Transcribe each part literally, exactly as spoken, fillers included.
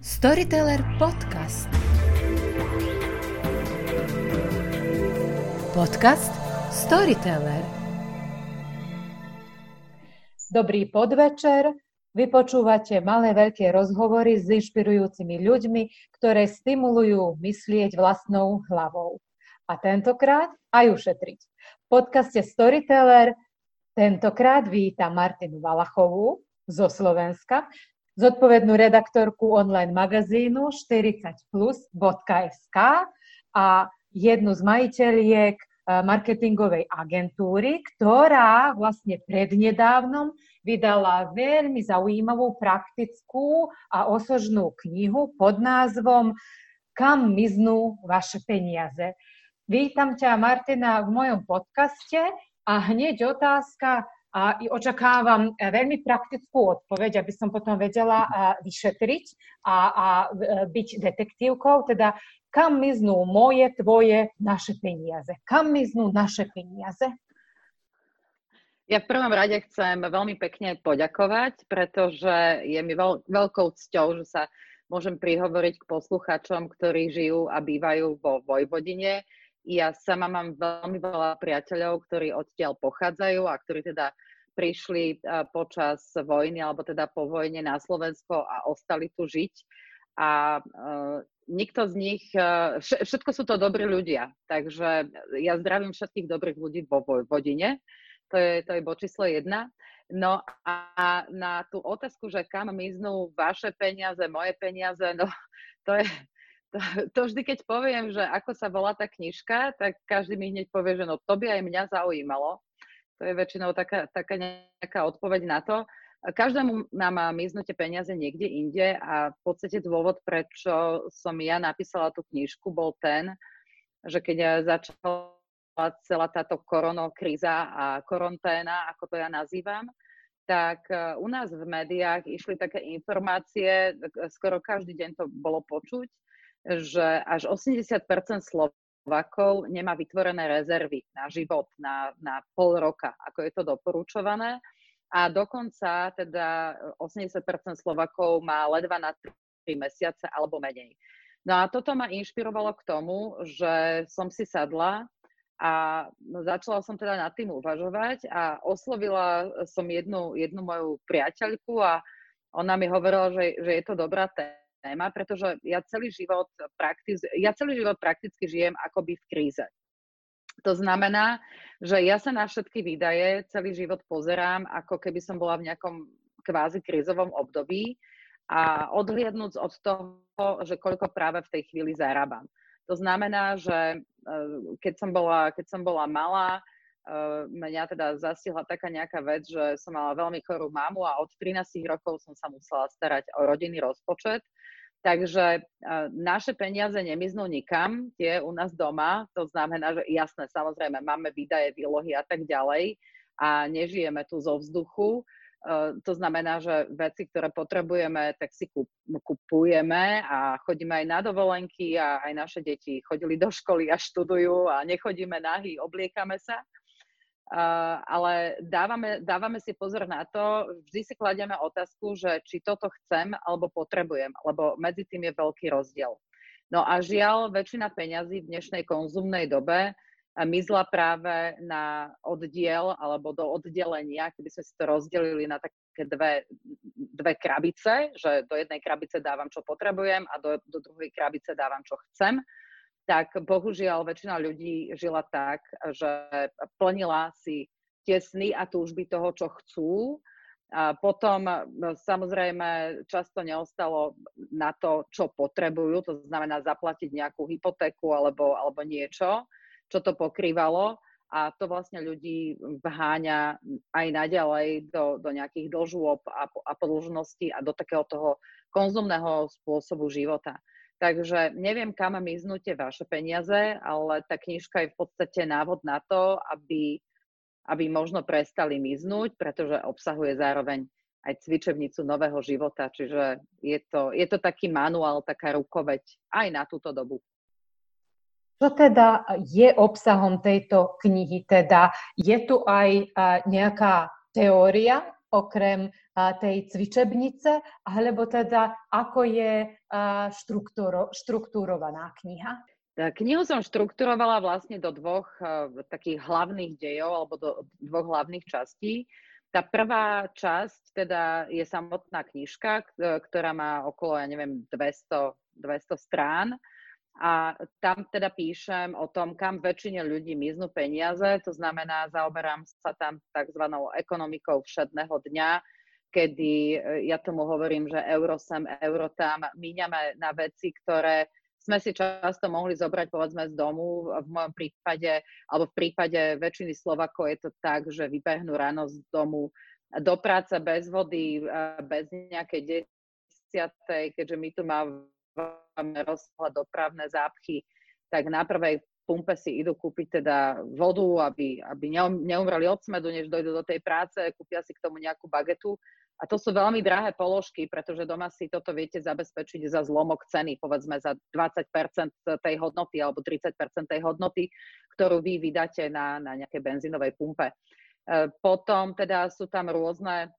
Storyteller podcast. Podcast Storyteller. Dobrý podvečer. Vy počúvate malé veľké rozhovory s inšpirujúcimi ľuďmi, ktoré stimulujú myslieť vlastnou hlavou. A tentokrát aj ušetriť. V podcaste Storyteller tentokrát vítam Martinu Valachovú zo Slovenska, zodpovednú redaktorku online magazínu štyridsať plus bodka es ká a jednu z majiteľiek marketingovej agentúry, ktorá vlastne prednedávnom vydala veľmi zaujímavú, praktickú a osožnú knihu pod názvom Kam miznú vaše peniaze. Vítam ťa, Martina, v mojom podcaste a hneď otázka, a očakávam veľmi praktickú odpoveď, aby som potom vedela vyšetriť a, a byť detektívkou. Teda, kam miznú moje, tvoje, naše peniaze? Kam miznú naše peniaze? Ja v prvom rade chcem veľmi pekne poďakovať, pretože je mi veľ, veľkou cťou, že sa môžem prihovoriť k poslucháčom, ktorí žijú a bývajú vo Vojvodine. Ja sama mám veľmi veľa priateľov, ktorí odtiaľ pochádzajú a ktorí teda prišli počas vojny alebo teda po vojne na Slovensko a ostali tu žiť. A uh, nikto z nich, uh, všetko sú to dobrí ľudia, takže ja zdravím všetkých dobrých ľudí vo Vojvodine. To je, to je bod číslo jedna. No a na tú otázku, že kam miznú vaše peniaze, moje peniaze, no to je... To, to vždy, keď poviem, že ako sa volá tá knižka, tak každý mi hneď povie, že no to by aj mňa zaujímalo. To je väčšinou taká, taká nejaká odpoveď na to. Každému nám má miznúť peniaze niekde inde a v podstate dôvod, prečo som ja napísala tú knižku, bol ten, že keď začala celá táto koronokríza a koronténa, ako to ja nazývam, tak u nás v médiách išli také informácie, skoro každý deň to bolo počuť, že až osemdesiat percent Slovákov nemá vytvorené rezervy na život, na, na pol roka, ako je to doporučované. A dokonca teda osemdesiat percent Slovákov má ledva na tri mesiace alebo menej. No a toto ma inšpirovalo k tomu, že som si sadla a začala som teda nad tým uvažovať a oslovila som jednu, jednu moju priateľku a ona mi hovorila, že, že je to dobrá téma, pretože ja celý život praktiz, ja celý život prakticky žijem akoby v kríze. To znamená, že ja sa na všetky výdaje celý život pozerám, ako keby som bola v nejakom kvázi krízovom období a odhliadnúc od toho, že koľko práve v tej chvíli zarábam. To znamená, že keď som bola, keď som bola malá, mňa teda zastihla taká nejaká vec, že som mala veľmi chorú mamu a od trinásť rokov som sa musela starať o rodinný rozpočet. Takže naše peniaze nemiznú nikam, tie u nás doma, to znamená, že jasné, samozrejme, máme výdaje, výlohy a tak ďalej a nežijeme tu zo vzduchu. To znamená, že veci, ktoré potrebujeme, tak si kupujeme a chodíme aj na dovolenky a aj naše deti chodili do školy a študujú a nechodíme nahý, obliekame sa. Uh, ale dávame, dávame si pozor na to, vždy si kladieme otázku, že či toto chcem alebo potrebujem, lebo medzi tým je veľký rozdiel. No a žiaľ, väčšina peňazí v dnešnej konzumnej dobe mizla práve na oddiel alebo do oddelenia, keby sme si to rozdelili na také dve, dve krabice, že do jednej krabice dávam, čo potrebujem a do, do druhej krabice dávam, čo chcem. Tak bohužiaľ väčšina ľudí žila tak, že plnila si tie sny a túžby toho, čo chcú. A potom samozrejme často neostalo na to, čo potrebujú, to znamená zaplatiť nejakú hypotéku alebo, alebo niečo, čo to pokrývalo. A to vlastne ľudí vháňa aj naďalej do, do nejakých dlžôb a, a podĺžností a do takého toho konzumného spôsobu života. Takže neviem, kam miznú tie vaše peniaze, ale tá knižka je v podstate návod na to, aby, aby možno prestali miznúť, pretože obsahuje zároveň aj cvičebnicu nového života. Čiže je to, je to taký manuál, taká rukoveď aj na túto dobu. Čo teda je obsahom tejto knihy? Teda je tu aj nejaká teória okrem tej cvičebnice, alebo teda ako je štruktúro, štruktúrovaná kniha? Knihu som štrukturovala vlastne do dvoch uh, takých hlavných dejov alebo do dvoch hlavných častí. Tá prvá časť teda je samotná knižka, ktorá má okolo, ja neviem, dvesto, dvesto strán. A tam teda píšem o tom, kam väčšine ľudí miznú peniaze. To znamená, zaoberám sa tam takzvanou ekonomikou všedného dňa, kedy ja tomu hovorím, že euro sem, euro tam, míňame na veci, ktoré sme si často mohli zobrať, povedzme, z domu. V mojom prípade, alebo v prípade väčšiny Slovákov je to tak, že vybehnú ráno z domu do práce bez vody, bez nejakej desiatej, keďže my tu máme rozsiahle dopravné zápchy, tak na prvej pumpe si idú kúpiť teda vodu, aby, aby neumreli od smedu, než dojdú do tej práce, kúpia si k tomu nejakú bagetu. A to sú veľmi drahé položky, pretože doma si toto viete zabezpečiť za zlomok ceny, povedzme za dvadsať percent tej hodnoty alebo tridsať percent tej hodnoty, ktorú vy vydáte na, na nejakej benzínovej pumpe. Potom teda sú tam rôzne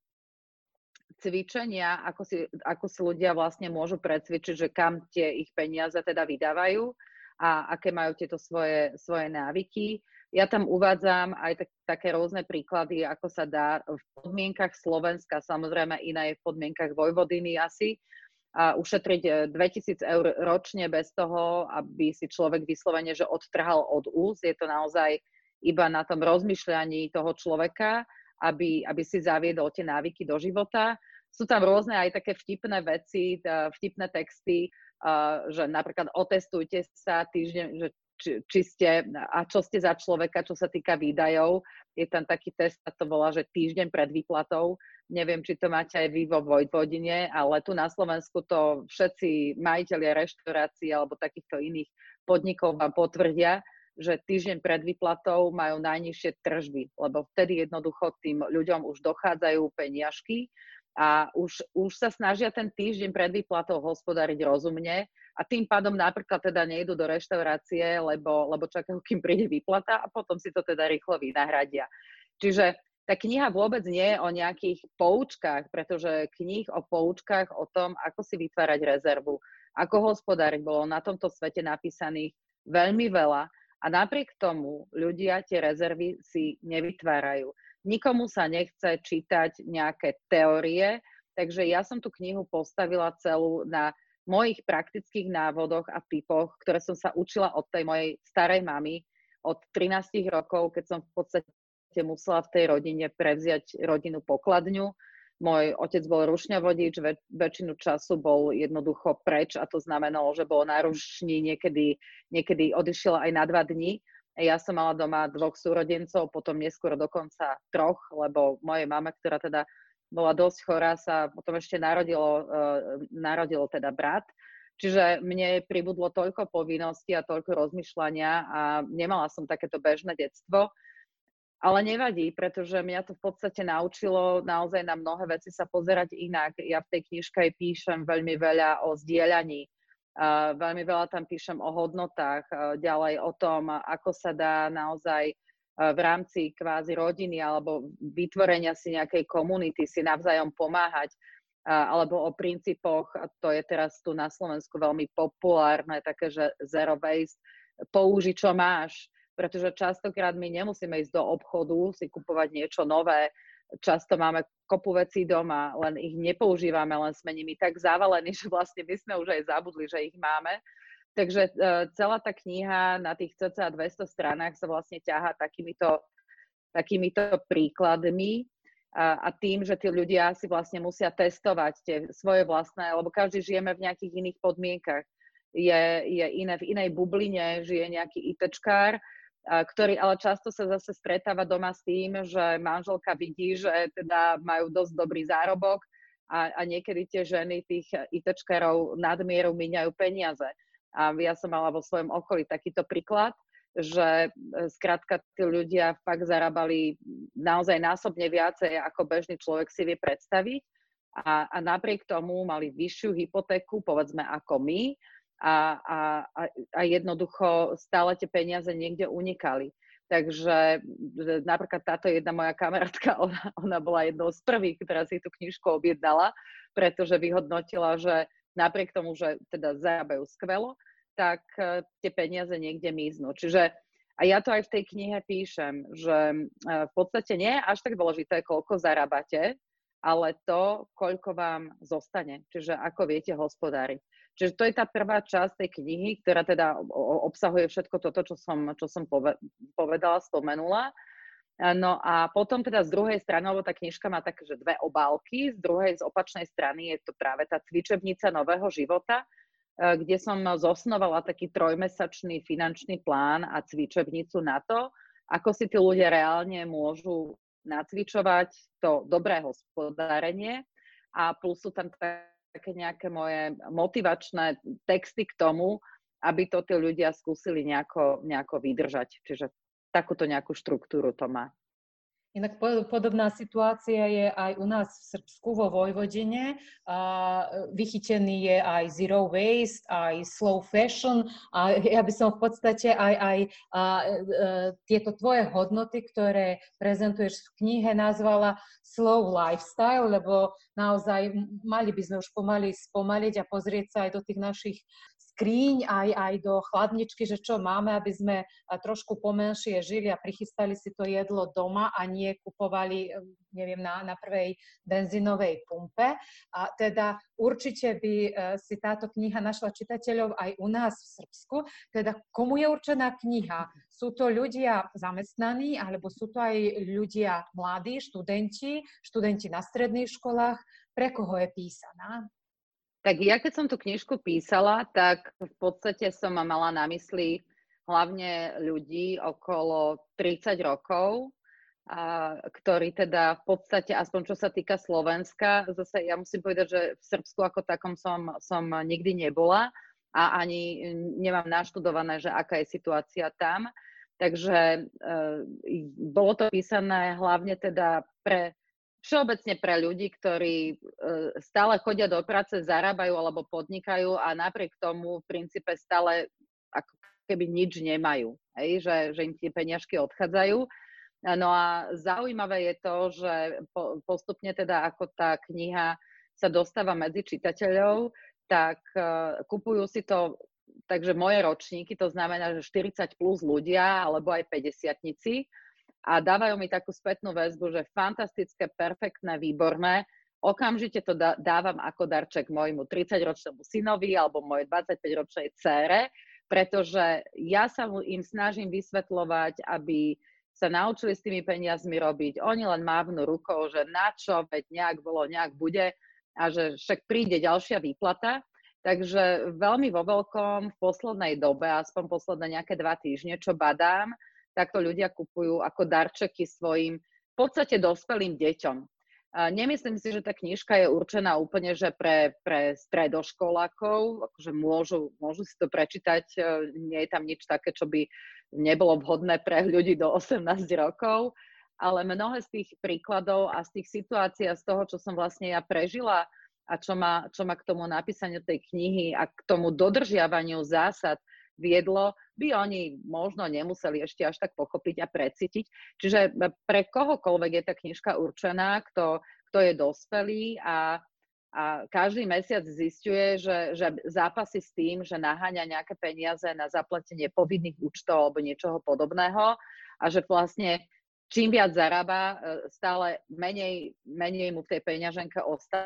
cvičenia, ako si, ako si ľudia vlastne môžu precvičiť, že kam tie ich peniaze teda vydávajú a aké majú tieto svoje, svoje návyky. Ja tam uvádzam aj tak, také rôzne príklady, ako sa dá v podmienkach Slovenska, samozrejme iné je v podmienkach Vojvodiny asi, a ušetriť dvetisíc eur ročne bez toho, aby si človek vyslovene, že odtrhal od úst. Je to naozaj iba na tom rozmýšľaní toho človeka, aby, aby si zaviedol tie návyky do života. Sú tam rôzne aj také vtipné veci, vtipné texty, že napríklad otestujte sa týždeň, že Či, či ste, a čo ste za človeka, čo sa týka výdajov. Je tam taký test, a to volá, že týždeň pred výplatou. Neviem, či to máte aj vy vo Vojvodine, ale tu na Slovensku to všetci majitelia reštaurácií alebo takýchto iných podnikov vám potvrdia, že týždeň pred výplatou majú najnižšie tržby, lebo vtedy jednoducho tým ľuďom už dochádzajú peniažky a už, už sa snažia ten týždeň pred výplatou hospodáriť rozumne. A tým pádom napríklad teda nejdu do reštaurácie, lebo, lebo čakajú, kým príde výplata a potom si to teda rýchlo vynahradia. Čiže tá kniha vôbec nie je o nejakých poučkách, pretože kníh o poučkách o tom, ako si vytvárať rezervu, ako hospodáriť, bolo na tomto svete napísaných veľmi veľa a napriek tomu ľudia tie rezervy si nevytvárajú. Nikomu sa nechce čítať nejaké teórie, takže ja som tú knihu postavila celú na mojich praktických návodoch a typoch, ktoré som sa učila od tej mojej starej mamy od trinástich rokov, keď som v podstate musela v tej rodine prevziať rodinnú pokladňu. Môj otec bol rušňovodič, väč- väčšinu času bol jednoducho preč a to znamenalo, že bol na rušni, niekedy, niekedy odišiel aj na dva dni. Ja som mala doma dvoch súrodencov, potom neskôr dokonca troch, lebo mojej mame, ktorá teda bola dosť chorá, sa potom ešte narodilo, uh, narodil teda brat. Čiže mne pribudlo toľko povinností a toľko rozmýšľania a nemala som takéto bežné detstvo. Ale nevadí, pretože mňa to v podstate naučilo naozaj na mnohé veci sa pozerať inak. Ja v tej knižke aj píšem veľmi veľa o zdieľaní. Uh, veľmi veľa tam píšem o hodnotách, uh, ďalej o tom, ako sa dá naozaj v rámci kvázi rodiny alebo vytvorenia si nejakej komunity si navzájom pomáhať, alebo o princípoch, to je teraz tu na Slovensku veľmi populárne, také, že zero waste, použi, čo máš, pretože častokrát my nemusíme ísť do obchodu si kupovať niečo nové, často máme kopu vecí doma, len ich nepoužívame, len sme nimi tak zavalení, že vlastne my sme už aj zabudli, že ich máme. Takže uh, celá tá kniha na tých cca dvesto stranách sa vlastne ťahá takýmito, takýmito príkladmi a, a tým, že tí ľudia si vlastne musia testovať tie svoje vlastné, lebo každý žijeme v nejakých iných podmienkach. Je, je iné, v inej bubline žije nejaký ITčkár, a, ktorý ale často sa zase stretáva doma s tým, že manželka vidí, že teda majú dosť dobrý zárobok a, a niekedy tie ženy tých ITčkárov nadmieru míňajú peniaze. A ja som mala vo svojom okolí takýto príklad, že skrátka tí ľudia fakt zarábali naozaj násobne viacej, ako bežný človek si vie predstaviť. A, a napriek tomu mali vyššiu hypotéku, povedzme ako my, a, a, a jednoducho stále tie peniaze niekde unikali. Takže napríklad táto jedna moja kamarátka, ona, ona bola jednou z prvých, ktorá si tú knižku objednala, pretože vyhodnotila, že napriek tomu, že teda zarábajú skvelo, tak tie peniaze niekde miznú. Čiže a ja to aj v tej knihe píšem, že v podstate nie je až tak dôležité, koľko zarábate, ale to, koľko vám zostane, čiže ako viete hospodáriť. Čiže to je tá prvá časť tej knihy, ktorá teda obsahuje všetko toto, čo som, čo som povedala, spomenula. No a potom teda z druhej strany, lebo tá knižka má také, že dve obálky, z druhej, z opačnej strany je to práve tá cvičebnica nového života, kde som zosnovala taký trojmesačný finančný plán a cvičebnicu na to, ako si tí ľudia reálne môžu nacvičovať to dobré hospodárenie a plus sú tam také nejaké moje motivačné texty k tomu, aby to tí ľudia skúsili nejako, nejako vydržať. Čiže takúto nejakú štruktúru to má. Inak podobná situácia je aj u nás v Srbsku vo Vojvodine. Vychytený je aj zero waste, aj slow fashion. A ja by som v podstate aj, aj a, a, tieto tvoje hodnoty, ktoré prezentuješ v knihe, nazvala slow lifestyle, lebo naozaj mali by sme už pomaly spomaliť a pozrieť sa aj do tých našich skríň, aj, aj do chladničky, že čo máme, aby sme trošku pomenšie žili a prichystali si to jedlo doma a nie kupovali, neviem, na, na prvej benzínovej pumpe. A teda určite by si táto kniha našla čitateľov aj u nás v Srbsku. Teda komu je určená kniha? Sú to ľudia zamestnaní, alebo sú to aj ľudia mladí, študenti, študenti na stredných školách? Pre koho je písaná? Tak ja, keď som tú knižku písala, tak v podstate som mala na mysli hlavne ľudí okolo tridsať rokov, a, ktorí teda v podstate, aspoň čo sa týka Slovenska, zase ja musím povedať, že v Srbsku ako takom som, som nikdy nebola a ani nemám naštudované, že aká je situácia tam. Takže e, bolo to písané hlavne teda pre všeobecne pre ľudí, ktorí stále chodia do práce, zarábajú alebo podnikajú a napriek tomu v princípe stále ako keby nič nemajú, hej? Že, že im tie peniažky odchádzajú. No a zaujímavé je to, že po, postupne teda ako tá kniha sa dostáva medzi čitateľov, tak uh, kupujú si to, takže moje ročníky, to znamená, že štyridsať plus ľudia alebo aj päťdesiatnici, a dávajú mi takú spätnú väzbu, že fantastické, perfektné, výborné. Okamžite to dávam ako darček môjmu tridsaťročnému synovi alebo mojej dvadsaťpäťročnej dcére, pretože ja sa im snažím vysvetľovať, aby sa naučili s tými peniazmi robiť. Oni len mávnu rukou, že na čo, veď nejak bolo, nejak bude a že však príde ďalšia výplata. Takže veľmi vo veľkom v poslednej dobe, aspoň posledné nejaké dva týždne, čo badám, takto ľudia kupujú ako darčeky svojim v podstate dospelým deťom. Nemyslím si, že tá knižka je určená úplne, že pre, pre stredoškolákov, akože môžu, môžu si to prečítať, nie je tam nič také, čo by nebolo vhodné pre ľudí do osemnásť rokov, ale mnohé z tých príkladov a z tých situácií a z toho, čo som vlastne ja prežila a čo ma, čo ma k tomu napísaniu tej knihy a k tomu dodržiavaniu zásad viedlo, by oni možno nemuseli ešte až tak pochopiť a precítiť. Čiže pre kohokoľvek je tá knižka určená, kto, kto je dospelý a, a každý mesiac zisťuje, že, že zápasí s tým, že naháňa nejaké peniaze na zaplatenie povinných účtov alebo niečoho podobného a že vlastne čím viac zarába, stále menej, menej mu v tej peňaženke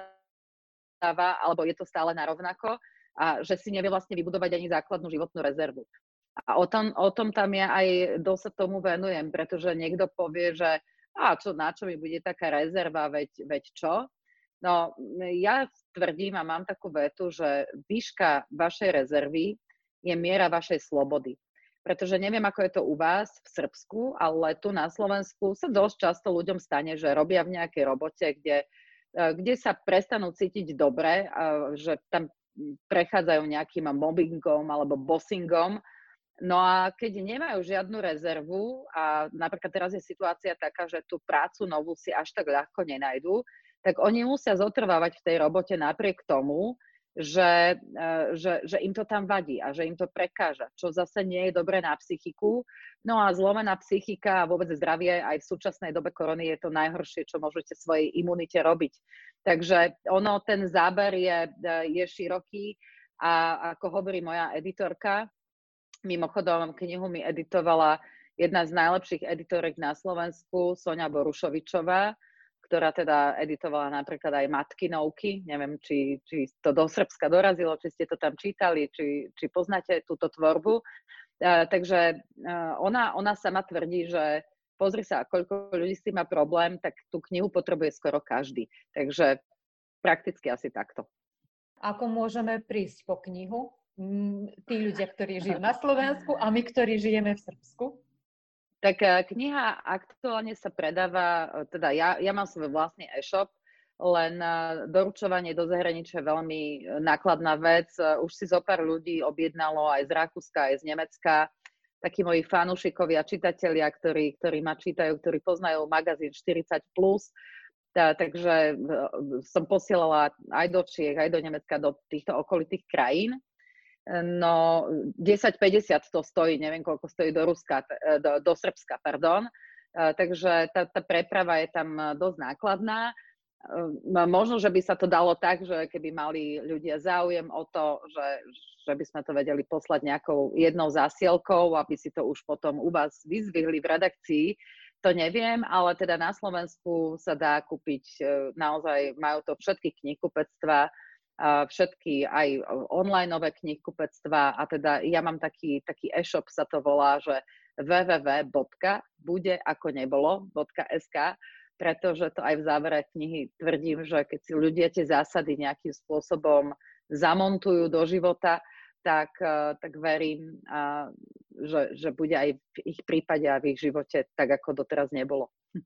ostáva, alebo je to stále narovnako, a že si nevie vlastne vybudovať ani základnú životnú rezervu. A o tom, o tom tam ja aj dosť tomu venujem, pretože niekto povie, že a čo, na čo mi bude taká rezerva, veď, veď čo? No, ja tvrdím a mám takú vetu, že výška vašej rezervy je miera vašej slobody. Pretože neviem, ako je to u vás v Srbsku, ale tu na Slovensku sa dosť často ľuďom stane, že robia v nejakej robote, kde, kde sa prestanú cítiť dobre, že tam prechádzajú nejakým mobbingom alebo bossingom. No a keď nemajú žiadnu rezervu a napríklad teraz je situácia taká, že tú prácu novú si až tak ľahko nenajdu, tak oni musia zotrvávať v tej robote napriek tomu, že, že, že im to tam vadí a že im to prekáža, čo zase nie je dobré na psychiku. No a zlomená psychika a vôbec zdravie aj v súčasnej dobe korony je to najhoršie, čo môžete svojej imunite robiť. Takže ono, ten záber je, je široký a ako hovorí moja editorka, mimochodom knihu mi editovala jedna z najlepších editorek na Slovensku, Soňa Borušovičová, ktorá teda editovala napríklad aj Matkinovky. Neviem, či, či to do Srbska dorazilo, či ste to tam čítali, či, či poznáte túto tvorbu. Uh, takže uh, ona, ona sama tvrdí, že pozri sa, koľko ľudí s tým má problém, tak tú knihu potrebuje skoro každý. Takže prakticky asi takto. Ako môžeme prísť po knihu? Tí ľudia, ktorí žijú na Slovensku a my, ktorí žijeme v Srbsku? Tak kniha aktuálne sa predáva, teda ja, ja mám svoj vlastný e-shop, len doručovanie do zahraničia je veľmi nákladná vec. Už si zo pár ľudí objednalo aj z Rakúska, aj z Nemecka. Takí moji fanúšikovia, čitatelia, ktorí, ktorí ma čítajú, ktorí poznajú magazín štyridsať plus. Tá, takže som posielala aj do Čiech, aj do Nemecka, do týchto okolitých krajín. No, desať päťdesiat to stojí, neviem, koľko stojí do Ruska, do, do Srbska, pardon. Takže tá, tá preprava je tam dosť nákladná. Možno, že by sa to dalo tak, že keby mali ľudia záujem o to, že, že by sme to vedeli poslať nejakou jednou zásielkou, aby si to už potom u vás vyzvihli v redakcii, to neviem, ale teda na Slovensku sa dá kúpiť, naozaj majú to všetky knihkupectvá, všetky aj onlineové knihkupectvá a teda ja mám taký, taký e-shop, sa to volá, že w w w bodka bude ako nebolo bodka es ká, pretože to aj v závere knihy tvrdím, že keď si ľudia tie zásady nejakým spôsobom zamontujú do života, tak, tak verím, že, že bude aj v ich prípade a v ich živote tak, ako doteraz nebolo.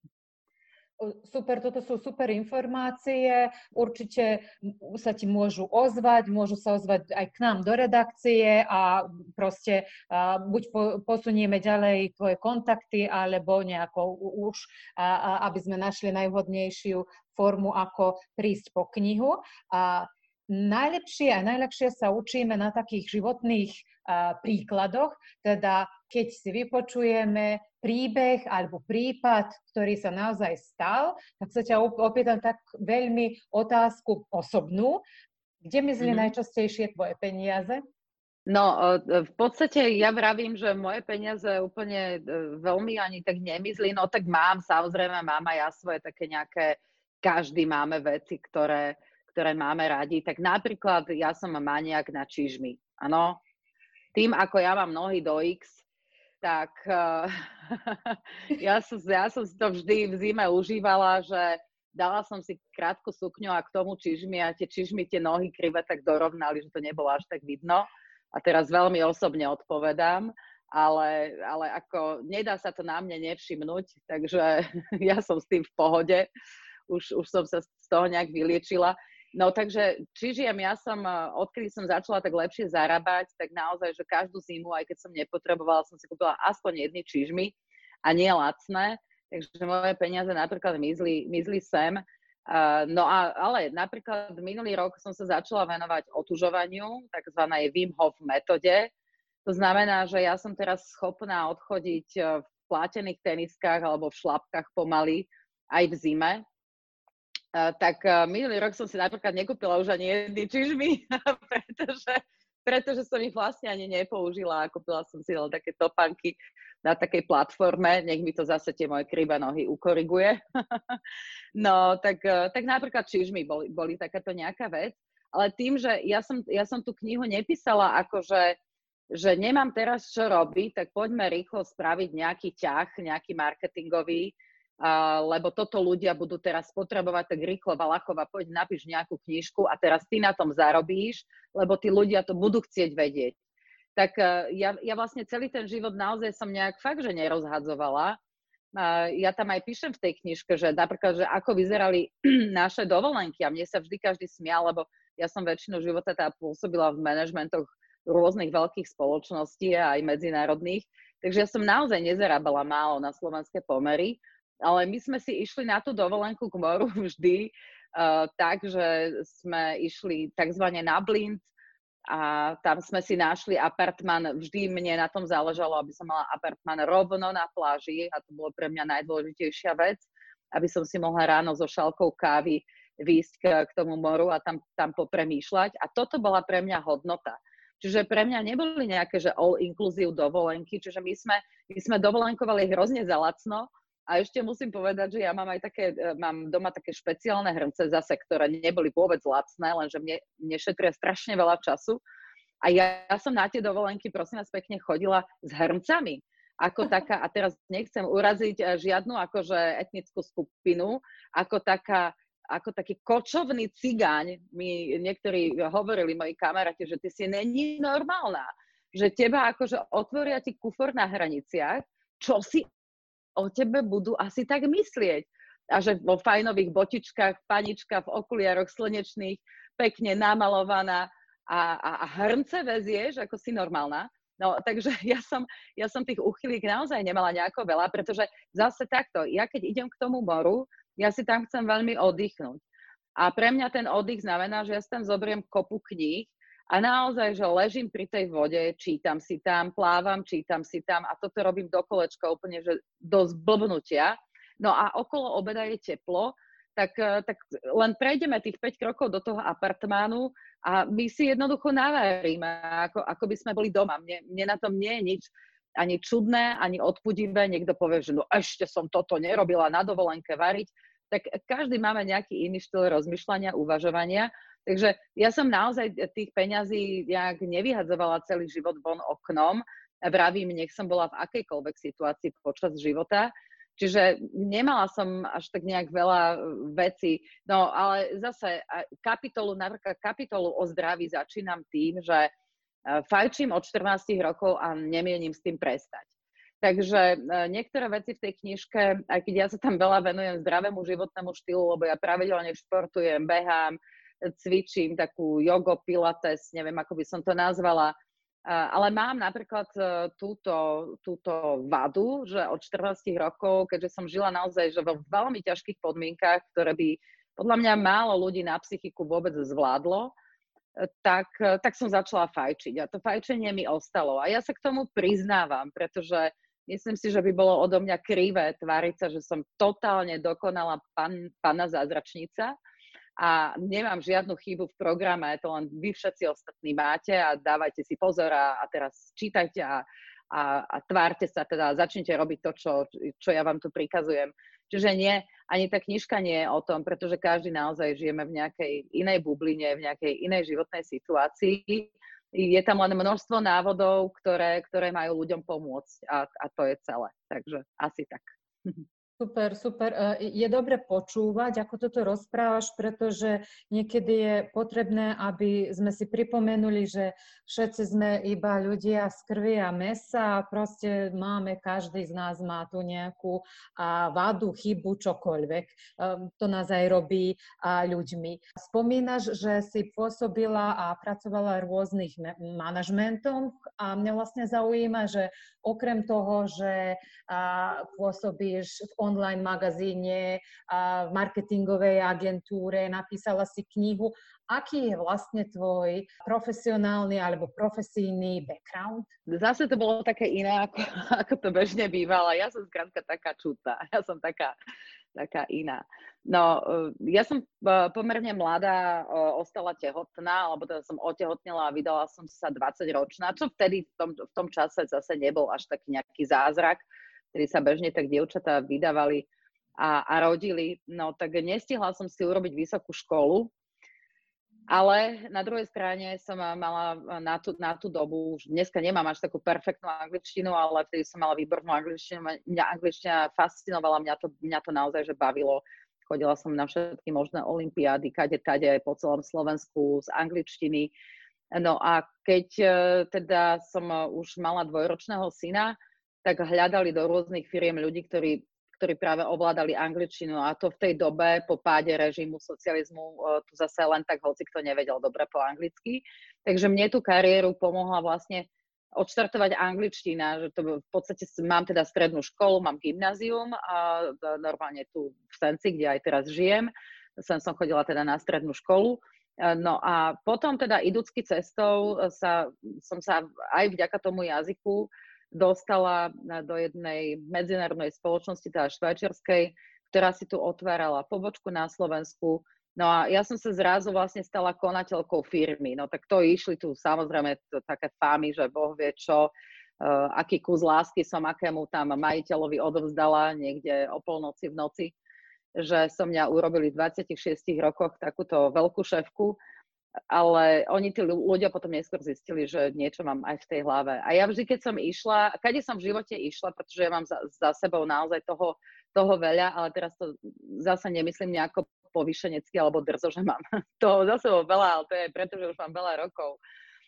Super, toto sú super informácie. Určite sa ti môžu ozvať, môžu sa ozvať aj k nám do redakcie a proste a, buď po, posunieme ďalej tvoje kontakty, alebo nejako už, a, a, aby sme našli najvhodnejšiu formu, ako prísť po knihu. A najlepšie a najlepšie sa učíme na takých životných a, príkladoch, teda keď si vypočujeme príbeh alebo prípad, ktorý sa naozaj stal, tak sa ťa opýtam tak veľmi otázku osobnú. Kde mizli mm-hmm. najčastejšie tvoje peniaze? No, v podstate ja vravím, že moje peniaze úplne veľmi ani tak nemizli. No tak mám, samozrejme, mám aj ja svoje také nejaké, každý máme veci, ktoré, ktoré máme radi. Tak napríklad ja som maniak na čižmy, áno. Tým, ako ja mám nohy do X, tak uh, ja, som, ja som si to vždy v zime užívala, že dala som si krátku sukňu a k tomu čižmy a tie čižmy tie nohy krive tak dorovnali, že to nebolo až tak vidno. A teraz veľmi osobne odpovedám, ale, ale ako nedá sa to na mne nevšimnúť, takže ja som s tým v pohode. Už, už som sa z toho nejak vyliečila. No takže čižiem, ja som, odkedy som začala tak lepšie zarábať, tak naozaj, že každú zimu, aj keď som nepotrebovala, som si kúpila aspoň jedny čižmy a nie lacné, takže moje peniaze napríklad mizli, mizli sem. Uh, no a, ale napríklad minulý rok som sa začala venovať otužovaniu, takzvanej Wim Hof metóde. To znamená, že ja som teraz schopná odchodiť v plátených teniskách alebo v šlapkách pomaly aj v zime. Uh, tak uh, minulý rok som si napríklad nekúpila už ani jedny čižmy, pretože, pretože som ich vlastne ani nepoužila. Kúpila som si len také topánky na takej platforme, nech mi to zase tie moje krivé nohy ukoriguje. No, tak, uh, tak napríklad čižmy boli, boli takáto nejaká vec, ale tým, že ja som, ja som tú knihu nepísala akože, že nemám teraz čo robiť, tak poďme rýchlo spraviť nejaký ťah, nejaký marketingový, Uh, lebo toto ľudia budú teraz potrebovať, tak rýchlo, Valachová, poď napíš nejakú knižku a teraz ty na tom zarobíš, lebo tí ľudia to budú chcieť vedieť. Tak uh, ja, ja vlastne celý ten život naozaj som nejak fakt, že nerozhadzovala. Uh, ja tam aj píšem v tej knižke, že napríklad, že ako vyzerali naše dovolenky a mne sa vždy každý smial, lebo ja som väčšinu života tá pôsobila v manažmentoch rôznych veľkých spoločností a aj medzinárodných, takže ja som naozaj nezarábala málo na slovenské pomery. Ale my sme si išli na tú dovolenku k moru vždy uh, tak, že sme išli takzvané na blind a tam sme si našli apartmán. Vždy mne na tom záležalo, aby som mala apartmán rovno na pláži a to bolo pre mňa najdôležitejšia vec, aby som si mohla ráno so šálkou kávy výjsť k, k tomu moru a tam, tam popremýšľať. A toto bola pre mňa hodnota. Čiže pre mňa neboli nejaké, že all-inclusive dovolenky, čiže my sme, my sme dovolenkovali hrozne za lacno a ešte musím povedať, že ja mám aj také, mám doma také špeciálne hrnce zase, ktoré neboli vôbec lacné, lenže mne, mne šetria strašne veľa času a ja, ja som na tie dovolenky, prosím vás pekne, chodila s hrncami. Ako taká, a teraz nechcem uraziť žiadnu akože etnickú skupinu, ako taká ako taký kočovný cigáň, mi niektorí hovorili, moji kamaráti, že ty si není normálna, že teba akože otvoria ti kufor na hraniciach, čo si o tebe budú asi tak myslieť. A že vo fajnových botičkách, panička v okuliároch slnečných, pekne namalovaná a, a, a hrnce vezieš, ako si normálna. No, takže ja som, ja som tých úchylík naozaj nemala nejako veľa, pretože zase takto, ja keď idem k tomu moru, ja si tam chcem veľmi oddychnúť. A pre mňa ten oddych znamená, že ja si tam zoberiem kopu kníh a naozaj, že ležím pri tej vode, čítam si tam, plávam, čítam si tam a toto robím do kolečka úplne, že do zblbnutia. No a okolo obeda je teplo, tak, tak len prejdeme tých päť krokov do toho apartmánu a my si jednoducho navaríme, ako, ako by sme boli doma. Mne, mne na tom nie je nič ani čudné, ani odpudivé. Niekto povie, že no ešte som toto nerobila na dovolenke variť. Tak každý máme nejaký iný štýl rozmýšľania, uvažovania. Takže ja som naozaj tých peňazí nejak nevyhadzovala celý život von oknom. Vravím, nech som bola v akejkoľvek situácii počas života. Čiže nemala som až tak nejak veľa vecí. No ale zase kapitolu, napríklad kapitolu o zdraví začínam tým, že fajčím od štrnástich rokov a nemienim s tým prestať. Takže niektoré veci v tej knižke, aj keď ja sa tam veľa venujem zdravému životnému štýlu, lebo ja pravidelne športujem, behám, cvičím takú jogo, pilates, neviem, ako by som to nazvala, ale mám napríklad túto, túto vadu, že od štrnástich rokov, keďže som žila naozaj že vo veľmi ťažkých podmienkach, ktoré by podľa mňa málo ľudí na psychiku vôbec zvládlo, tak, tak som začala fajčiť. A to fajčenie mi ostalo. A ja sa k tomu priznávam, pretože myslím si, že by bolo odo mňa krivé tváriť sa, že som totálne dokonalá pan, pana zázračnica a nemám žiadnu chybu v programe, to len vy všetci ostatní máte a dávajte si pozor a, a teraz čítajte a, a, a tvárte sa, teda začnite robiť to, čo, čo ja vám tu prikazujem. Čiže nie, ani tá knižka nie je o tom, pretože každý naozaj žijeme v nejakej inej bubline, v nejakej inej životnej situácii. Je tam len množstvo návodov, ktoré, ktoré majú ľuďom pomôcť a, a to je celé. Takže asi tak. Super, super. Je dobre počúvať, ako toto rozprávaš, pretože niekedy je potrebné, aby sme si pripomenuli, že všetci sme iba ľudia z krvi a mesa a proste máme, každý z nás má tu nejakú a, vadu, chybu, čokoľvek. Um, to nás aj robí a, ľuďmi. Spomínaš, že si pôsobila a pracovala rôznych manažmentom a mňa vlastne zaujíma, že okrem toho, že a, pôsobíš v online magazíne, a v marketingovej agentúre, napísala si knihu. Aký je vlastne tvoj profesionálny alebo profesijný background? Zase to bolo také iné, ako, ako to bežne bývala. Ja som skrátka taká čutá. Ja som taká, taká iná. No, ja som pomerne mladá ostala tehotná, alebo teda som otehotnela a vydala som sa dvadsaťročná, čo vtedy v tom, v tom čase zase nebol až taký nejaký zázrak, ktorý sa bežne tak dievčatá vydávali a, a rodili. No, tak nestihla som si urobiť vysokú školu, ale na druhej strane som mala na tú, na tú dobu, už dneska nemám až takú perfektnú angličtinu, ale vtedy som mala výbornú angličtinu. Mňa angličtina fascinovala, mňa to, mňa to naozaj že bavilo. Chodila som na všetky možné olympiády, kade, tade, po celom Slovensku z angličtiny. No a keď teda som už mala dvojročného syna, tak hľadali do rôznych firiem ľudí, ktorí ktorí práve ovládali angličtinu a to v tej dobe po páde režimu socializmu tu zase len tak hoci kto nevedel dobre po anglicky. Takže mne tú kariéru pomohla vlastne odštartovať angličtina, že to v podstate mám teda strednú školu, mám gymnázium a normálne tu v Senci, kde aj teraz žijem. sem som chodila teda na strednú školu. No a potom teda idúcky cestou sa, som sa aj vďaka tomu jazyku dostala do jednej medzinárodnej spoločnosti, teda švajčiarskej, ktorá si tu otvárala pobočku na Slovensku. No a ja som sa zrazu vlastne stala konateľkou firmy. No tak to išli tu samozrejme to, také fámy, že Boh vie čo, uh, aký kus lásky som akému tam majiteľovi odovzdala niekde o polnoci v noci, že som mňa urobili v dvadsiatich šiestich rokoch takúto veľkú šéfku, ale oni tí ľudia potom neskôr zistili, že niečo mám aj v tej hlave. A ja vždy, keď som išla, kade som v živote išla, pretože ja mám za, za sebou naozaj toho, toho veľa, ale teraz to zase nemyslím nejako povýšenecky alebo drzo, že mám toho za sebou veľa, ale to je preto, že už mám veľa rokov.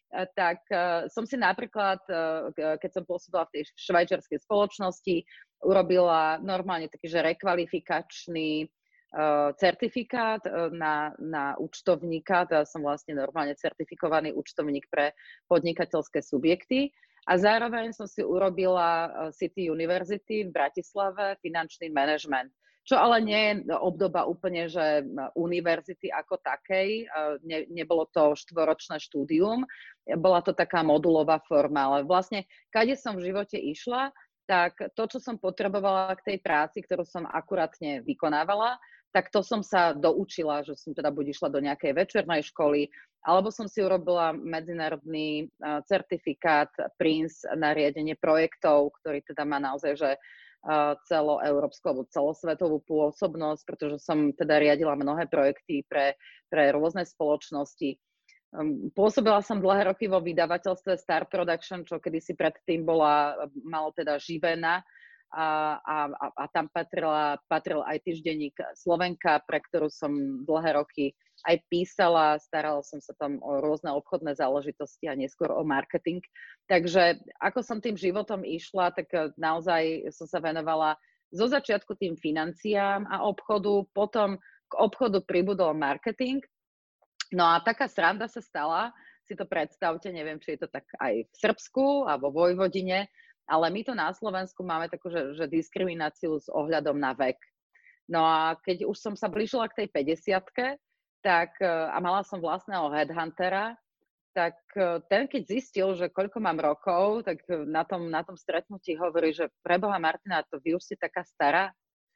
Tak som si napríklad, keď som pôsobila v tej švajčiarskej spoločnosti, urobila normálne taký, že rekvalifikačný uh, certifikát na, na účtovníka, teda som vlastne normálne certifikovaný účtovník pre podnikateľské subjekty a zároveň som si urobila City University v Bratislave finančný manažment. Čo ale nie je obdoba úplne, že univerzity ako takej, ne, nebolo to štvoročné štúdium, bola to taká modulová forma, ale vlastne, kade som v živote išla, tak to, čo som potrebovala k tej práci, ktorú som akurátne vykonávala, tak to som sa doučila, že som teda buď išla do nejakej večernej školy, alebo som si urobila medzinárodný certifikát Prince na riadenie projektov, ktorý teda má naozaj, že celoeurópsku alebo celosvetovú pôsobnosť, pretože som teda riadila mnohé projekty pre, pre rôzne spoločnosti. Pôsobila som dlhé roky vo vydavateľstve Star Production, čo kedysi predtým bola, malo teda Živena a, a, a tam patrila, patril aj týždenník Slovenka, pre ktorú som dlhé roky aj písala, starala som sa tam o rôzne obchodné záležitosti a neskôr o marketing. Takže ako som tým životom išla, tak naozaj som sa venovala zo začiatku tým financiám a obchodu, potom k obchodu pribudol marketing. No a taká sranda sa stala, si to predstavte, neviem, či je to tak aj v Srbsku alebo vo Vojvodine, ale my to na Slovensku máme takú, že, že diskrimináciu s ohľadom na vek. No a keď už som sa blížila k tej päťdesiatke, tak, a mala som vlastného headhuntera, tak ten, keď zistil, že koľko mám rokov, tak na tom, na tom stretnutí hovorí, že preboha Martina, to vy už ste taká stará.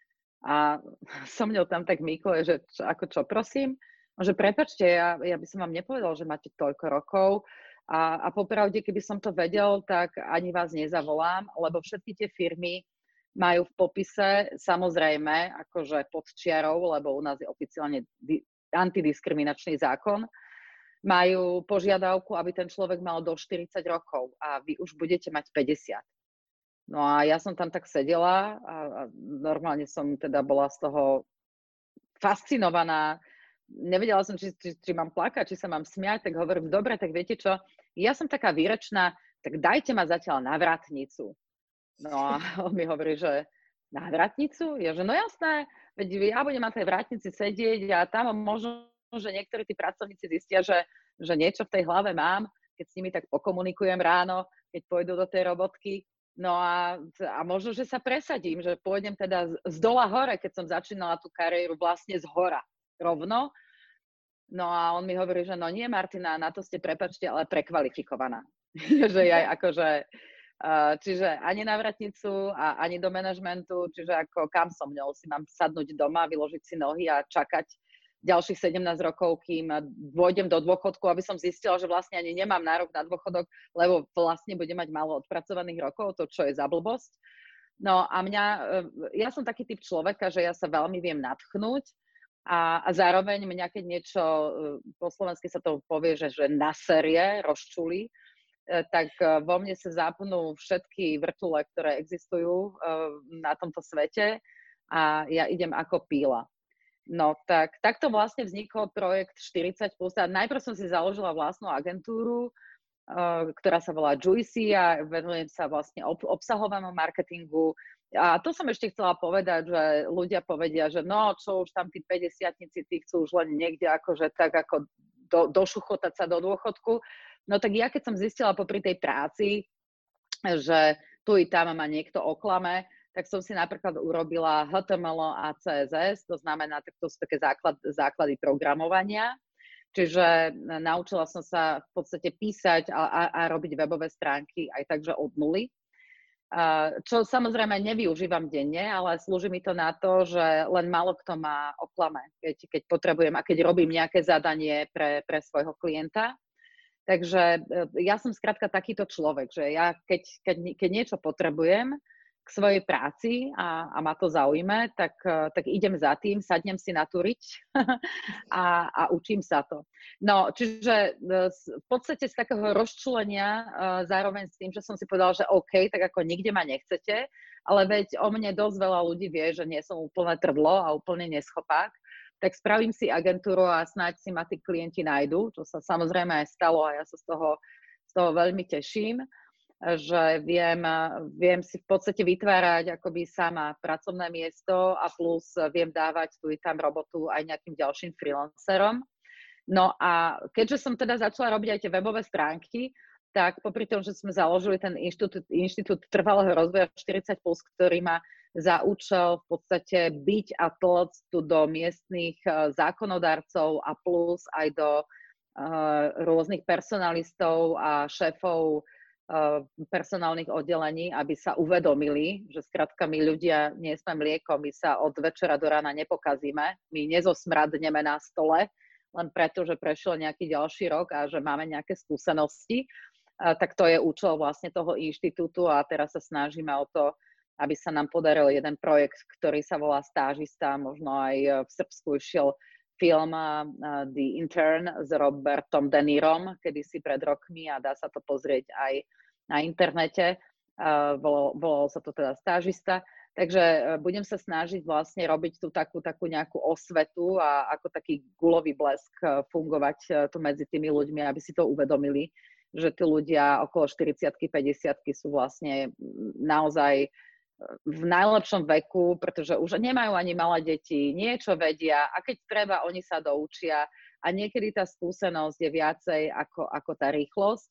A som mňou tam tak mýkle, že čo, ako čo, prosím? Že prepáčte, ja, ja by som vám nepovedal, že máte toľko rokov a, a popravde, keby som to vedel, tak ani vás nezavolám, lebo všetky tie firmy majú v popise, samozrejme, akože pod čiarou, lebo u nás je oficiálne di- antidiskriminačný zákon, majú požiadavku, aby ten človek mal do štyridsať rokov a vy už budete mať päťdesiat. No a ja som tam tak sedela a, a normálne som teda bola z toho fascinovaná. Nevedela som, či, či, či mám plakať, či sa mám smiať, tak hovorím, dobre, tak viete čo, ja som taká výrečná, tak dajte ma zatiaľ na vratnicu. No a on mi hovorí, že na vratnicu? Ja, že no jasné, veď ja budem na tej vratnici sedieť a tam možno, že niektorí tí pracovníci zistia, že, že niečo v tej hlave mám, keď s nimi tak pokomunikujem ráno, keď pôjdu do tej robotky. No a, a možno, že sa presadím, že pôjdem teda z, z dola hore, keď som začínala tú kariéru vlastne z hora rovno. No a on mi hovorí, že no nie, Martina, na to ste, prepáčte, ale prekvalifikovaná. Že ja akože, čiže ani na vratnicu a ani do manažmentu, čiže ako kam som ňou, si mám sadnúť doma, vyložiť si nohy a čakať ďalších sedemnásť rokov, kým vôjdem do dôchodku, aby som zistila, že vlastne ani nemám nárok na dôchodok, lebo vlastne budem mať málo odpracovaných rokov, to čo je za blbosť. No a mňa, ja som taký typ človeka, že ja sa veľmi viem nadchnúť, A, a zároveň mňa, keď niečo, po slovensky sa to povie, že, že na série, rozčuli, tak vo mne sa zapnú všetky vrtule, ktoré existujú na tomto svete a ja idem ako píla. No tak takto vlastne vznikol projekt štyridsať plus a najprv som si založila vlastnú agentúru, ktorá sa volá Juicy a venujem sa vlastne obsahovému marketingu. A to som ešte chcela povedať, že ľudia povedia, že no, čo už tam tí päťdesiatnici, tí chcú už len niekde akože tak ako do, došuchotať sa do dôchodku. No tak ja keď som zistila popri tej práci, že tu i tam ma niekto oklame, tak som si napríklad urobila há té em el a cé es es, to znamená, tak to sú také základ, základy programovania. Čiže naučila som sa v podstate písať a, a, a robiť webové stránky aj takže od nuly. Čo samozrejme nevyužívam denne, ale slúži mi to na to, že len málo kto ma oklame, keď, keď potrebujem a keď robím nejaké zadanie pre, pre svojho klienta. Takže ja som skrátka takýto človek, že ja keď, keď, keď niečo potrebujem k svojej práci a, a ma to zaujme, tak, tak idem za tým, sadnem si na tú riť a, a učím sa to. No, čiže v podstate z takého rozčulenia zároveň s tým, že som si povedala, že OK, tak ako nikde ma nechcete, ale veď o mne dosť veľa ľudí vie, že nie som úplne trdlo a úplne neschopák, tak spravím si agentúru a snáď si ma tí klienti nájdu, čo sa samozrejme aj stalo a ja sa z toho, z toho veľmi teším, že viem, viem si v podstate vytvárať akoby sama pracovné miesto a plus viem dávať tu i tam robotu aj nejakým ďalším freelancerom. No a keďže som teda začala robiť aj tie webové stránky, tak popri tom, že sme založili ten inštitút, inštitút trvalého rozvoja štyridsať plus, ktorý má za účel v podstate byť a tlcť tu do miestnych zákonodarcov a plus aj do uh, rôznych personalistov a šéfov personálnych oddelení, aby sa uvedomili, že skrátka my ľudia nie sme mlieko, my sa od večera do rána nepokazíme, my nezosmradneme na stole, len preto, že prešiel nejaký ďalší rok a že máme nejaké skúsenosti, tak to je účel vlastne toho inštitútu a teraz sa snažíme o to, aby sa nám podaril jeden projekt, ktorý sa volá Stážista, možno aj v Srbsku išiel film uh, The Intern s Robertom De Nirom, kedysi pred rokmi a dá sa to pozrieť aj na internete. Uh, volalo, volalo sa to teda Stážista. Takže uh, budem sa snažiť vlastne robiť tú takú, takú nejakú osvetu a ako taký gulový blesk uh, fungovať uh, tu medzi tými ľuďmi, aby si to uvedomili, že tí ľudia okolo štyridsiatky, päťdesiatky sú vlastne naozaj v najlepšom veku, pretože už nemajú ani malé deti, niečo vedia a keď treba, oni sa doučia a niekedy tá skúsenosť je viacej ako, ako tá rýchlosť.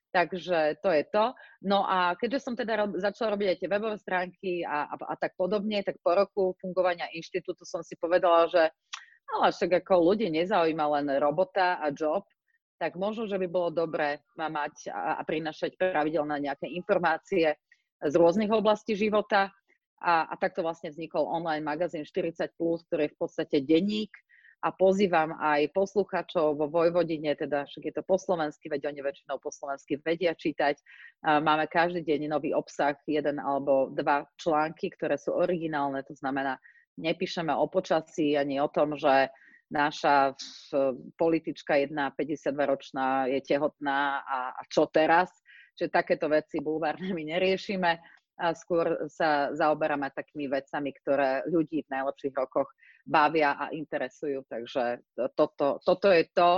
Takže to je to. No a keďže som teda rob, začala robiť aj tie webové stránky a, a, a tak podobne, tak po roku fungovania inštitútu som si povedala, že ale však ako ľudí nezaujíma len robota a job, tak možno, že by bolo dobré ma mať a, a prinašať pravidelné nejaké informácie z rôznych oblastí života a, a takto vlastne vznikol online magazín štyridsať plus, ktorý je v podstate denník a pozývam aj posluchačov vo Vojvodine, teda však je to po slovensky, veď oni väčšinou po slovensky vedia čítať. Máme každý deň nový obsah, jeden alebo dva články, ktoré sú originálne, to znamená, nepíšeme o počasí ani o tom, že naša politička jedna päťdesiatdvaročná je tehotná a, a čo teraz. Čiže takéto veci bulvárne my neriešime a skôr sa zaoberáme takými vecami, ktoré ľudí v najlepších rokoch bavia a interesujú. Takže toto, toto je to,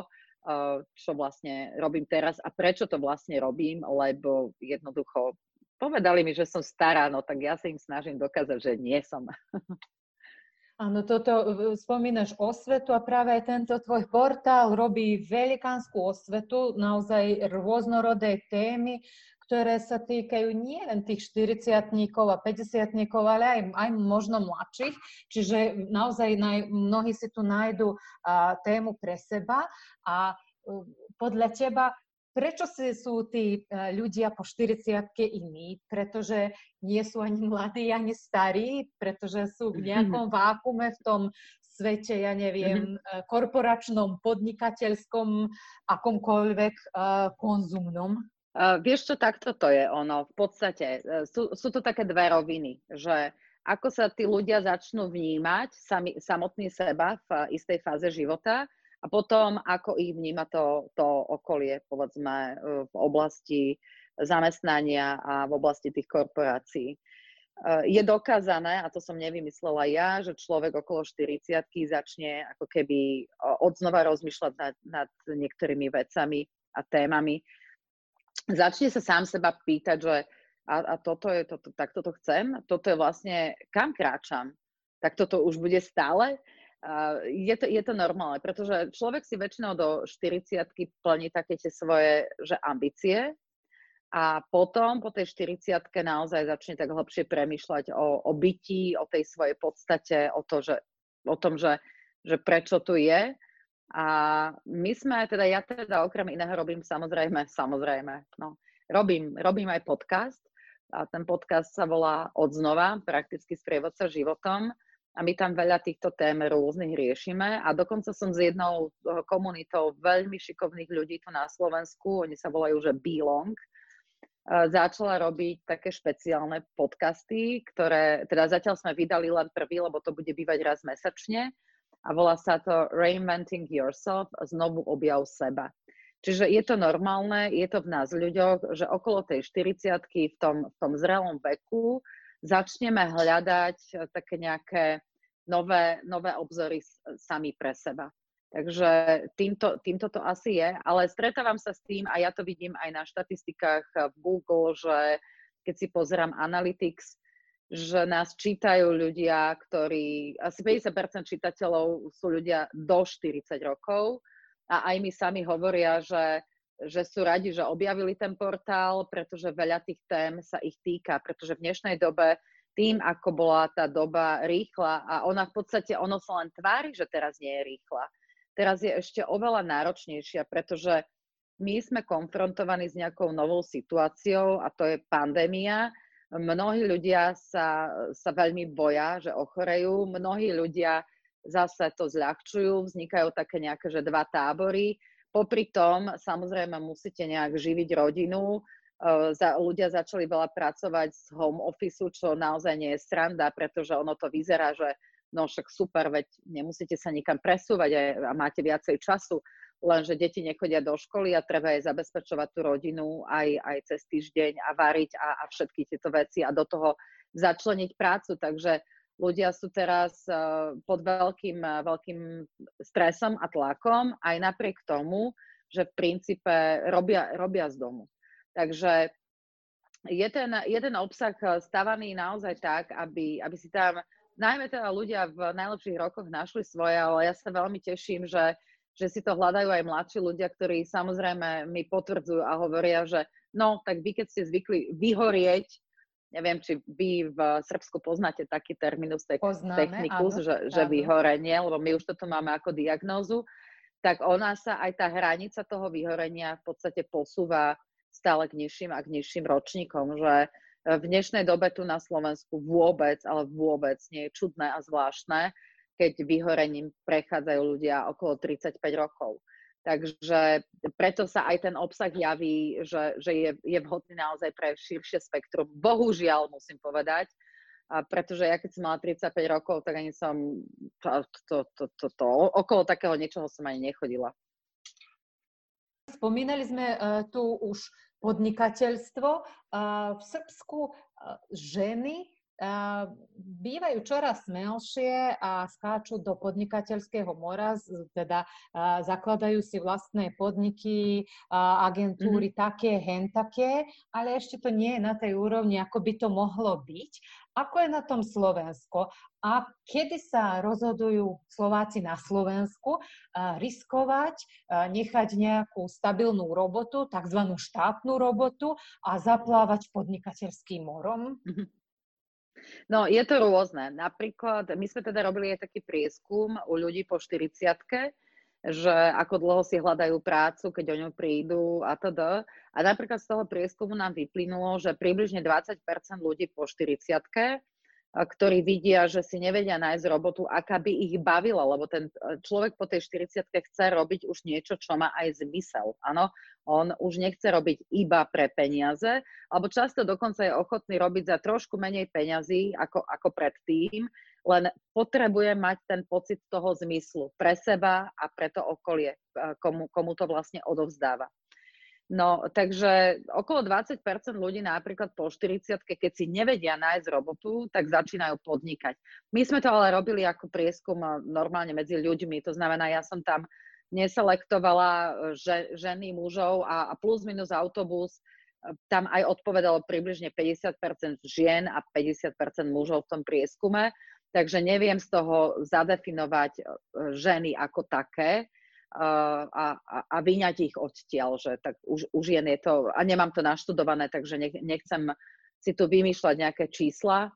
čo vlastne robím teraz a prečo to vlastne robím, lebo jednoducho povedali mi, že som stará, no tak ja sa im snažím dokázať, že nie som. Áno, toto spomínaš osvetu a práve aj tento tvoj portál robí velikánsku osvetu, naozaj rôznorodé témy, ktoré sa týkajú nielen tých štyridsiatnikov a päťdesiatnikov, ale aj, aj možno mladších. Čiže naozaj naj, mnohí si tu nájdu a, tému pre seba a uh, podľa teba prečo si sú tí ľudia po štyridsiatke iní? Pretože nie sú ani mladí, ani starí, pretože sú v nejakom vákume v tom svete, ja neviem, korporačnom, podnikateľskom, akomkoľvek uh, konzumnom? Uh, vieš čo, takto to je ono. V podstate uh, sú, sú to také dve roviny, že ako sa tí ľudia začnú vnímať sami, samotný seba v uh, istej fáze života, a potom, ako ich vníma to, to okolie, povedzme, v oblasti zamestnania a v oblasti tých korporácií. Je dokázané, a to som nevymyslela ja, že človek okolo štyridsiatky začne ako keby odznova rozmýšľať nad, nad niektorými vecami a témami. Začne sa sám seba pýtať, že a, a toto je, toto, tak toto chcem, toto je vlastne, kam kráčam, tak toto už bude stále. Uh, je, to, je to normálne, pretože človek si väčšinou do štyridsiatky plní také tie svoje že ambície A potom, po tej štyridsiatke naozaj začne tak hlbšie premýšľať o, o bytí, o tej svojej podstate, o, to, že, o tom, že, že prečo tu je. A my sme, teda ja teda okrem iného robím samozrejme, samozrejme, no, robím, robím aj podcast. A ten podcast sa volá Odznova, prakticky sprievodca životom. A my tam veľa týchto tém rôznych riešime. A dokonca som s jednou komunitou veľmi šikovných ľudí tu na Slovensku, oni sa volajú, že Belong, začala robiť také špeciálne podcasty, ktoré, teda zatiaľ sme vydali len prvý, lebo to bude bývať raz mesačne. A volá sa to Reinventing Yourself, znovu objav seba. Čiže je to normálne, je to v nás ľuďoch, že okolo tej štyridsiatky v tom, v tom zrelom veku začneme hľadať také nejaké nové, nové obzory sami pre seba. Takže týmto, týmto to asi je, ale stretávam sa s tým a ja to vidím aj na štatistikách v Google, že keď si pozerám Analytics, že nás čítajú ľudia, ktorí, asi päťdesiat percent čitateľov sú ľudia do štyridsať rokov a aj mi sami hovoria, že, že sú radi, že objavili ten portál, pretože veľa tých tém sa ich týka, pretože v dnešnej dobe tým, ako bola tá doba rýchla a ona v podstate, ono sa len tvári, že teraz nie je rýchla. Teraz je ešte oveľa náročnejšia, pretože my sme konfrontovaní s nejakou novou situáciou a to je pandémia. Mnohí ľudia sa, sa veľmi boja, že ochorejú, mnohí ľudia zase to zľahčujú, vznikajú také nejaké, že dva tábory. Popri tom, samozrejme, musíte nejak živiť rodinu. Ľudia začali veľa pracovať z home office, čo naozaj nie je sranda, pretože ono to vyzerá, že no však super, veď nemusíte sa nikam presúvať a máte viacej času, lenže deti nechodia do školy a treba aj zabezpečovať tú rodinu aj, aj cez týždeň a variť a, a všetky tieto veci a do toho začleniť prácu. Takže ľudia sú teraz uh, pod veľkým, uh, veľkým stresom a tlakom, aj napriek tomu, že v princípe robia, robia z domu. Takže je ten, je ten obsah stavaný naozaj tak, aby, aby si tam najmä teda ľudia v najlepších rokoch našli svoje, ale ja sa veľmi teším, že, že si to hľadajú aj mladší ľudia, ktorí samozrejme mi potvrdzujú a hovoria, že no, tak vy keď ste zvykli vyhorieť, neviem, či vy v Srbsku poznáte taký terminus technicus, že, že vyhorenie, lebo my už toto máme ako diagnózu, tak ona sa aj tá hranica toho vyhorenia v podstate posúva stále k nižším a k nižším ročníkom, že v dnešnej dobe tu na Slovensku vôbec, ale vôbec nie je čudné a zvláštne, keď vyhorením prechádzajú ľudia okolo tridsaťpäť rokov. Takže preto sa aj ten obsah javí, že, že je, je vhodný naozaj pre širšie spektrum. Bohužiaľ, musím povedať, a pretože ja keď som mala tridsaťpäť rokov, tak ani som to, to, to, to, to, okolo takého niečoho som ani nechodila. Spomínali sme uh, tu už podnikateľstvo. Uh, v Srbsku uh, ženy uh, bývajú čoraz smelšie a skáču do podnikateľského mora, teda uh, zakladajú si vlastné podniky, uh, agentúry mm-hmm. také, hen také, ale ešte to nie je na tej úrovni, ako by to mohlo byť. Ako je na tom Slovensko a kedy sa rozhodujú Slováci na Slovensku uh, riskovať, uh, nechať nejakú stabilnú robotu, takzvanú štátnu robotu a zaplávať podnikateľským morom? No, je to rôzne. Napríklad, my sme teda robili aj taký prieskum u ľudí po štyridsiatke, že ako dlho si hľadajú prácu, keď o ňu prídu a teda. A napríklad z toho prieskumu nám vyplynulo, že približne dvadsať percent ľudí po štyridsiatke, ktorí vidia, že si nevedia nájsť robotu, aká by ich bavila, lebo ten človek po tej štyridsiatke chce robiť už niečo, čo má aj zmysel. Áno, on už nechce robiť iba pre peniaze, alebo často dokonca je ochotný robiť za trošku menej peňazí ako, ako predtým, len potrebuje mať ten pocit toho zmyslu pre seba a pre to okolie, komu, komu to vlastne odovzdáva. No, takže okolo dvadsať percent ľudí napríklad po štyridsiatke, keď si nevedia nájsť robotu, tak začínajú podnikať. My sme to ale robili ako prieskum normálne medzi ľuďmi, to znamená, ja som tam neselektovala že, ženy, mužov a, a plus minus autobus, tam aj odpovedalo približne päťdesiat percent žien a päťdesiat percent mužov v tom prieskume, takže neviem z toho zadefinovať ženy ako také. a, a, a vyňať ich odtiaľ, že tak už, už jen je to, a nemám to naštudované, takže nech, nechcem si tu vymýšľať nejaké čísla.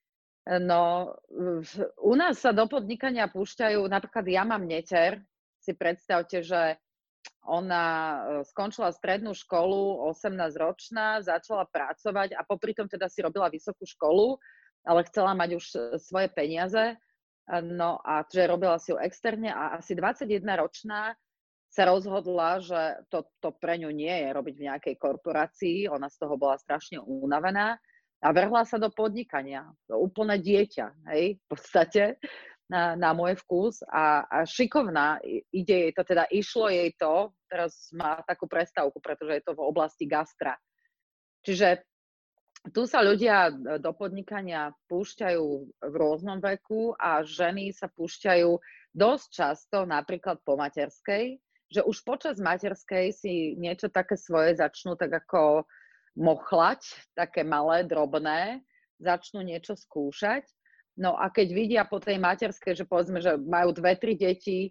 No, u nás sa do podnikania púšťajú, napríklad ja mám neter, si predstavte, že ona skončila strednú školu, osemnásťročná, začala pracovať a popri tom teda si robila vysokú školu, ale chcela mať už svoje peniaze, no a že robila si ju externe a asi dvadsaťjedenročná sa rozhodla, že to, to pre ňu nie je robiť v nejakej korporácii, ona z toho bola strašne unavená, a vrhla sa do podnikania. To úplne dieťa, hej, v podstate, na, na môj vkus. A, a šikovná, ide jej to, teda išlo jej to, teraz má takú prestávku, pretože je to v oblasti gastra. Čiže tu sa ľudia do podnikania púšťajú v rôznom veku a ženy sa púšťajú dosť často, napríklad po materskej, že už počas materskej si niečo také svoje začnú tak ako mochlať, také malé, drobné, začnú niečo skúšať. No a keď vidia po tej materskej, že povedzme, že majú dve, tri deti,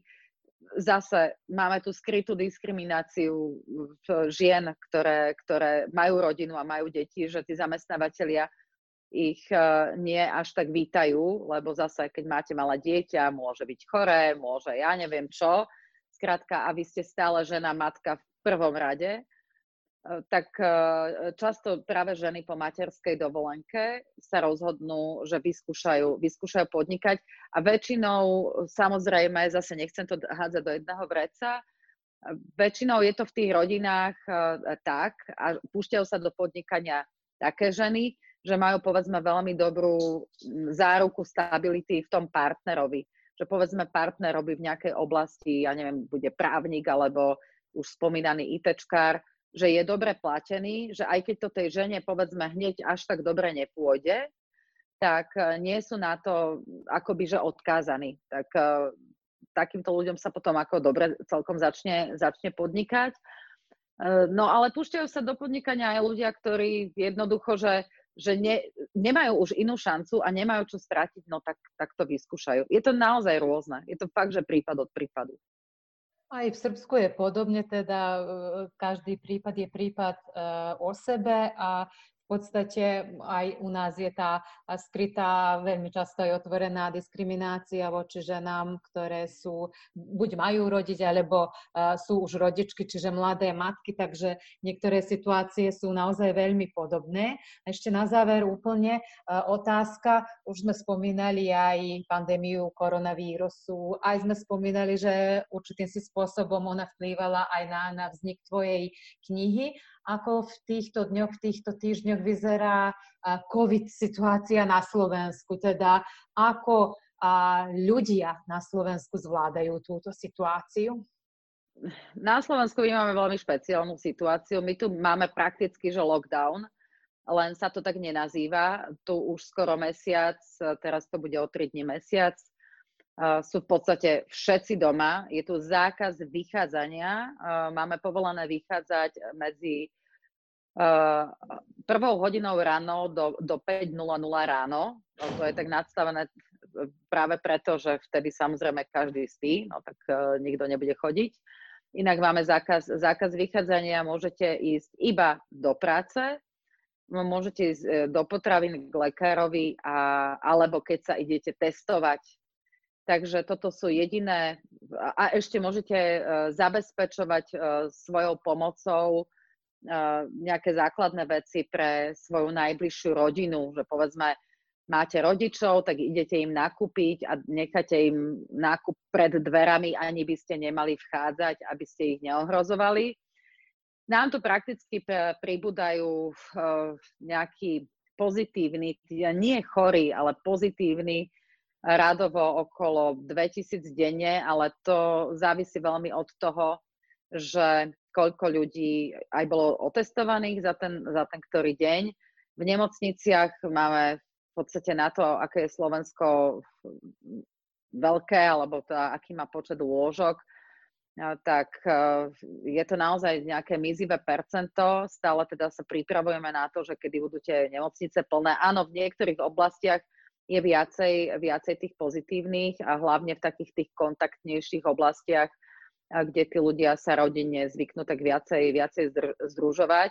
zase máme tu skrytú diskrimináciu žien, ktoré, ktoré majú rodinu a majú deti, že tí zamestnávateľia ich nie až tak vítajú, lebo zase, keď máte malé dieťa, môže byť choré, môže ja neviem čo. Skrátka, a vy ste stále žena, matka v prvom rade, tak často práve ženy po materskej dovolenke sa rozhodnú, že vyskúšajú, vyskúšajú podnikať a väčšinou, samozrejme, zase nechcem to hádzať do jedného vreca, väčšinou je to v tých rodinách tak a púšťajú sa do podnikania také ženy, že majú povedzme veľmi dobrú záruku stability v tom partnerovi. Že povedzme partner robí v nejakej oblasti, ja neviem, bude právnik alebo už spomínaný ITčkár, že je dobre platený, že aj keď to tej žene povedzme hneď až tak dobre nepôjde, tak nie sú na to akoby že odkázaní. Tak takýmto ľuďom sa potom ako dobre celkom začne, začne podnikať. No ale púšťajú sa do podnikania aj ľudia, ktorí jednoducho, že, že ne, nemajú už inú šancu a nemajú čo stratiť, no tak, tak to vyskúšajú. Je to naozaj rôzne. Je to fakt, že prípad od prípadu. Aj v Srbsku je podobne, teda každý prípad je prípad o sebe a v podstate aj u nás je tá skrytá, veľmi často aj otvorená diskriminácia voči ženám, ktoré sú, buď majú rodiť, alebo sú už rodičky, čiže mladé matky, takže niektoré situácie sú naozaj veľmi podobné. A ešte na záver úplne otázka, už sme spomínali aj pandémiu koronavírusu, aj sme spomínali, že určitým si spôsobom ona vplývala aj na, na vznik tvojej knihy. Ako v týchto dňoch, v týchto týždňoch vyzerá COVID situácia na Slovensku, teda ako ľudia na Slovensku zvládajú túto situáciu? Na Slovensku my máme veľmi špeciálnu situáciu. My tu máme prakticky, že lockdown, len sa to tak nenazýva. Tu už skoro mesiac, teraz to bude o tri dni mesiac. Sú v podstate všetci doma. Je tu zákaz vychádzania. Máme povolené vychádzať medzi prvou hodinou ráno do, do päť nula nula ráno. No, to je tak nadstavené práve preto, že vtedy samozrejme každý spí, no tak uh, nikto nebude chodiť. Inak máme zákaz, zákaz vychádzania, môžete ísť iba do práce, môžete ísť do potravín k lekárovi, a, alebo keď sa idete testovať. Takže toto sú jediné, a ešte môžete uh, zabezpečovať uh, svojou pomocou nejaké základné veci pre svoju najbližšiu rodinu, že povedzme máte rodičov, tak idete im nakúpiť a necháte im nákup pred dverami, ani by ste nemali vchádzať, aby ste ich neohrozovali. Nám tu prakticky pribúdajú nejaký pozitívny, nie chorí, ale pozitívny radovo okolo dvetisíc denne, ale to závisí veľmi od toho, že koľko ľudí aj bolo otestovaných za ten, za ten ktorý deň. V nemocniciach máme v podstate na to, aké je Slovensko veľké, alebo to, aký má počet lôžok, tak je to naozaj nejaké mizivé percento. Stále teda sa pripravujeme na to, že kedy budú tie nemocnice plné. Áno, v niektorých oblastiach je viacej, viacej tých pozitívnych a hlavne v takých tých kontaktnejších oblastiach kde tí ľudia sa rodine zvyknú tak viacej, viacej združovať.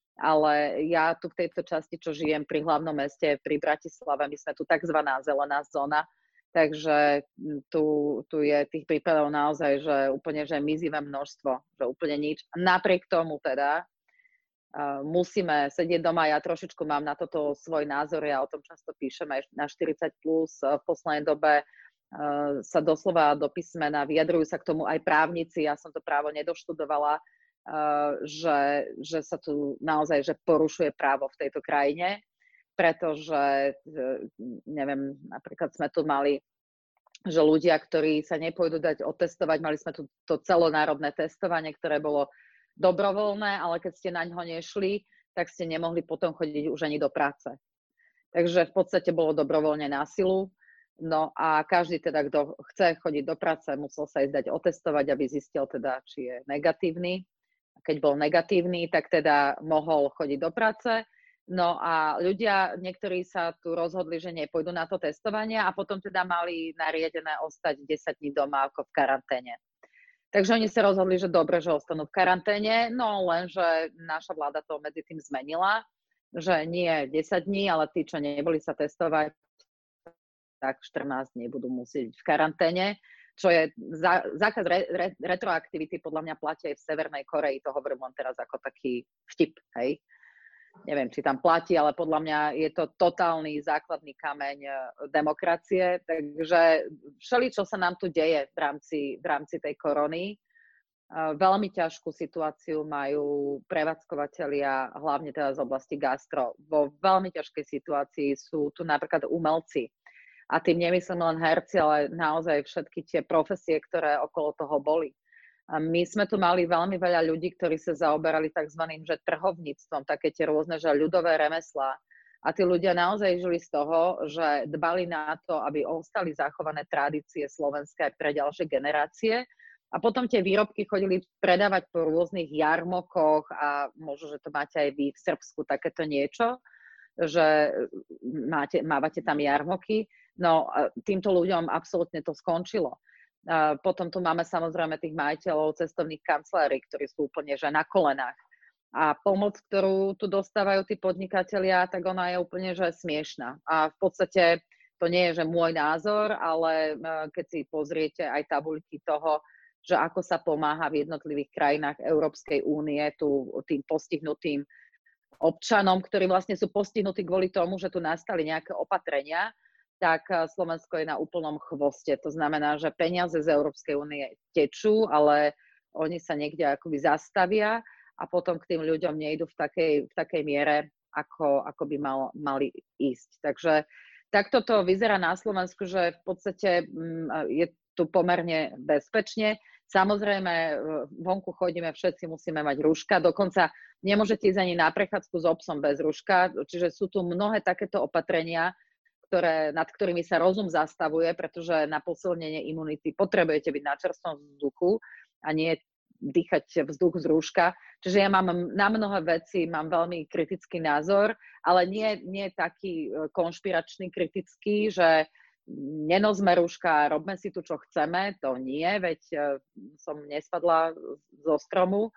Ale ja tu v tejto časti, čo žijem pri hlavnom meste, pri Bratislave, my sme tu takzvaná zelená zóna, takže tu, tu je tých prípadov naozaj, že úplne že mizivé množstvo, že úplne nič. Napriek tomu teda uh, musíme sedieť doma. Ja trošičku mám na toto svoj názor, ja o tom často píšem aj na štyridsať plus. V poslednej dobe uh, sa doslova do písmena vyjadrujú sa k tomu aj právnici, ja som to právo nedoštudovala, Uh, že, že sa tu naozaj že porušuje právo v tejto krajine, pretože, uh, neviem, napríklad sme tu mali, že ľudia, ktorí sa nepôjdu dať otestovať, mali sme tu to celonárodné testovanie, ktoré bolo dobrovoľné, ale keď ste na ňo nešli, tak ste nemohli potom chodiť už ani do práce. Takže v podstate bolo dobrovoľne na silu. No a každý teda, kto chce chodiť do práce, musel sa ísť dať otestovať, aby zistil teda, či je negatívny. Keď bol negatívny, tak teda mohol chodiť do práce. No a ľudia, niektorí sa tu rozhodli, že nepôjdu na to testovanie a potom teda mali nariadené ostať desať dní doma ako v karanténe. Takže oni sa rozhodli, že dobre, že ostanú v karanténe, no lenže naša vláda to medzi tým zmenila, že nie desať dní, ale tí, čo neboli sa testovať, tak štrnásť dní budú musieť byť v karanténe. Čo je za, zákaz re, re, retroaktivity, podľa mňa platí aj v Severnej Koreji, to hovorím len teraz ako taký vtip, hej. Neviem, či tam platí, ale podľa mňa je to totálny základný kameň demokracie, takže všeličo sa nám tu deje v rámci, v rámci tej korony. Veľmi ťažkú situáciu majú prevádzkovateľia, hlavne teda z oblasti gastro. Vo veľmi ťažkej situácii sú tu napríklad umelci. A tým nemyslím len herci, ale naozaj všetky tie profesie, ktoré okolo toho boli. A my sme tu mali veľmi veľa ľudí, ktorí sa zaoberali takzvaným že trhovníctvom, také tie rôzne že ľudové remeslá. A tí ľudia naozaj žili z toho, že dbali na to, aby ostali zachované tradície slovenské aj pre ďalšie generácie. A potom tie výrobky chodili predávať po rôznych jarmokoch a možno, že to máte aj vy v Srbsku takéto niečo, že máte, mávate tam jarmoky. No, týmto ľuďom absolútne to skončilo. Potom tu máme samozrejme tých majiteľov cestovných kancelárií, ktorí sú úplne že na kolenách. A pomoc, ktorú tu dostávajú tí podnikatelia, tak ona je úplne že smiešná. A v podstate to nie je že môj názor, ale keď si pozriete aj tabuľky toho, že ako sa pomáha v jednotlivých krajinách Európskej únie tu tým postihnutým občanom, ktorí vlastne sú postihnutí kvôli tomu, že tu nastali nejaké opatrenia, tak Slovensko je na úplnom chvoste. To znamená, že peniaze z Európskej únie tečú, ale oni sa niekde akoby zastavia a potom k tým ľuďom nejdu v takej, v takej miere, ako, ako by mal, mali ísť. Takže takto to vyzerá na Slovensku, že v podstate je tu pomerne bezpečne. Samozrejme, vonku chodíme, všetci musíme mať rúška, dokonca nemôžete ísť ani na prechádzku s obsom bez rúška, čiže sú tu mnohé takéto opatrenia, Ktoré, nad ktorými sa rozum zastavuje, pretože na posilnenie imunity potrebujete byť na čerstvom vzduchu a nie dýchať vzduch z rúška. Čiže ja mám na mnohé veci, mám veľmi kritický názor, ale nie, nie taký konšpiračný kritický, že nenosme rúška, robme si tu, čo chceme, to nie, veď som nespadla zo stromu,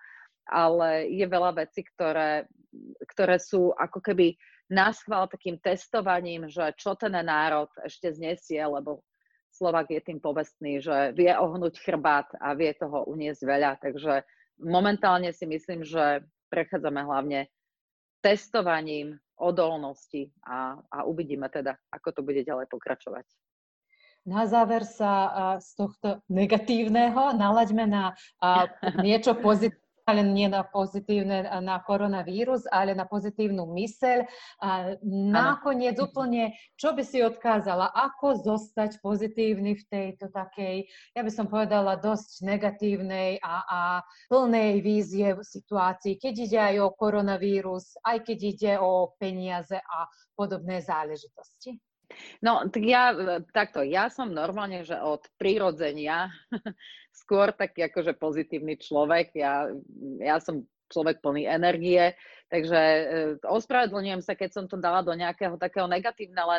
ale je veľa vecí, ktoré, ktoré sú ako keby naschvál takým testovaním, že čo ten národ ešte znesie, lebo Slovák je tým povestný, že vie ohnúť chrbát a vie toho uniesť veľa. Takže momentálne si myslím, že prechádzame hlavne testovaním odolnosti a, a uvidíme teda, ako to bude ďalej pokračovať. Na záver sa z tohto negatívneho nalaďme na niečo pozitívne, ale nie na pozitívne, na koronavírus, ale na pozitívnu myseľ. A nakoniec úplne, čo by si odkázala, ako zostať pozitívny v tejto takej, ja by som povedala, dosť negatívnej a, a plnej vízie situácii, keď ide aj o koronavírus, aj keď ide o peniaze a podobné záležitosti? No, tak ja takto, ja som normálne, že od prirodzenia skôr taký akože pozitívny človek, ja, ja som človek plný energie, takže ospravedlňujem sa, keď som to dala do nejakého takého negatívna, len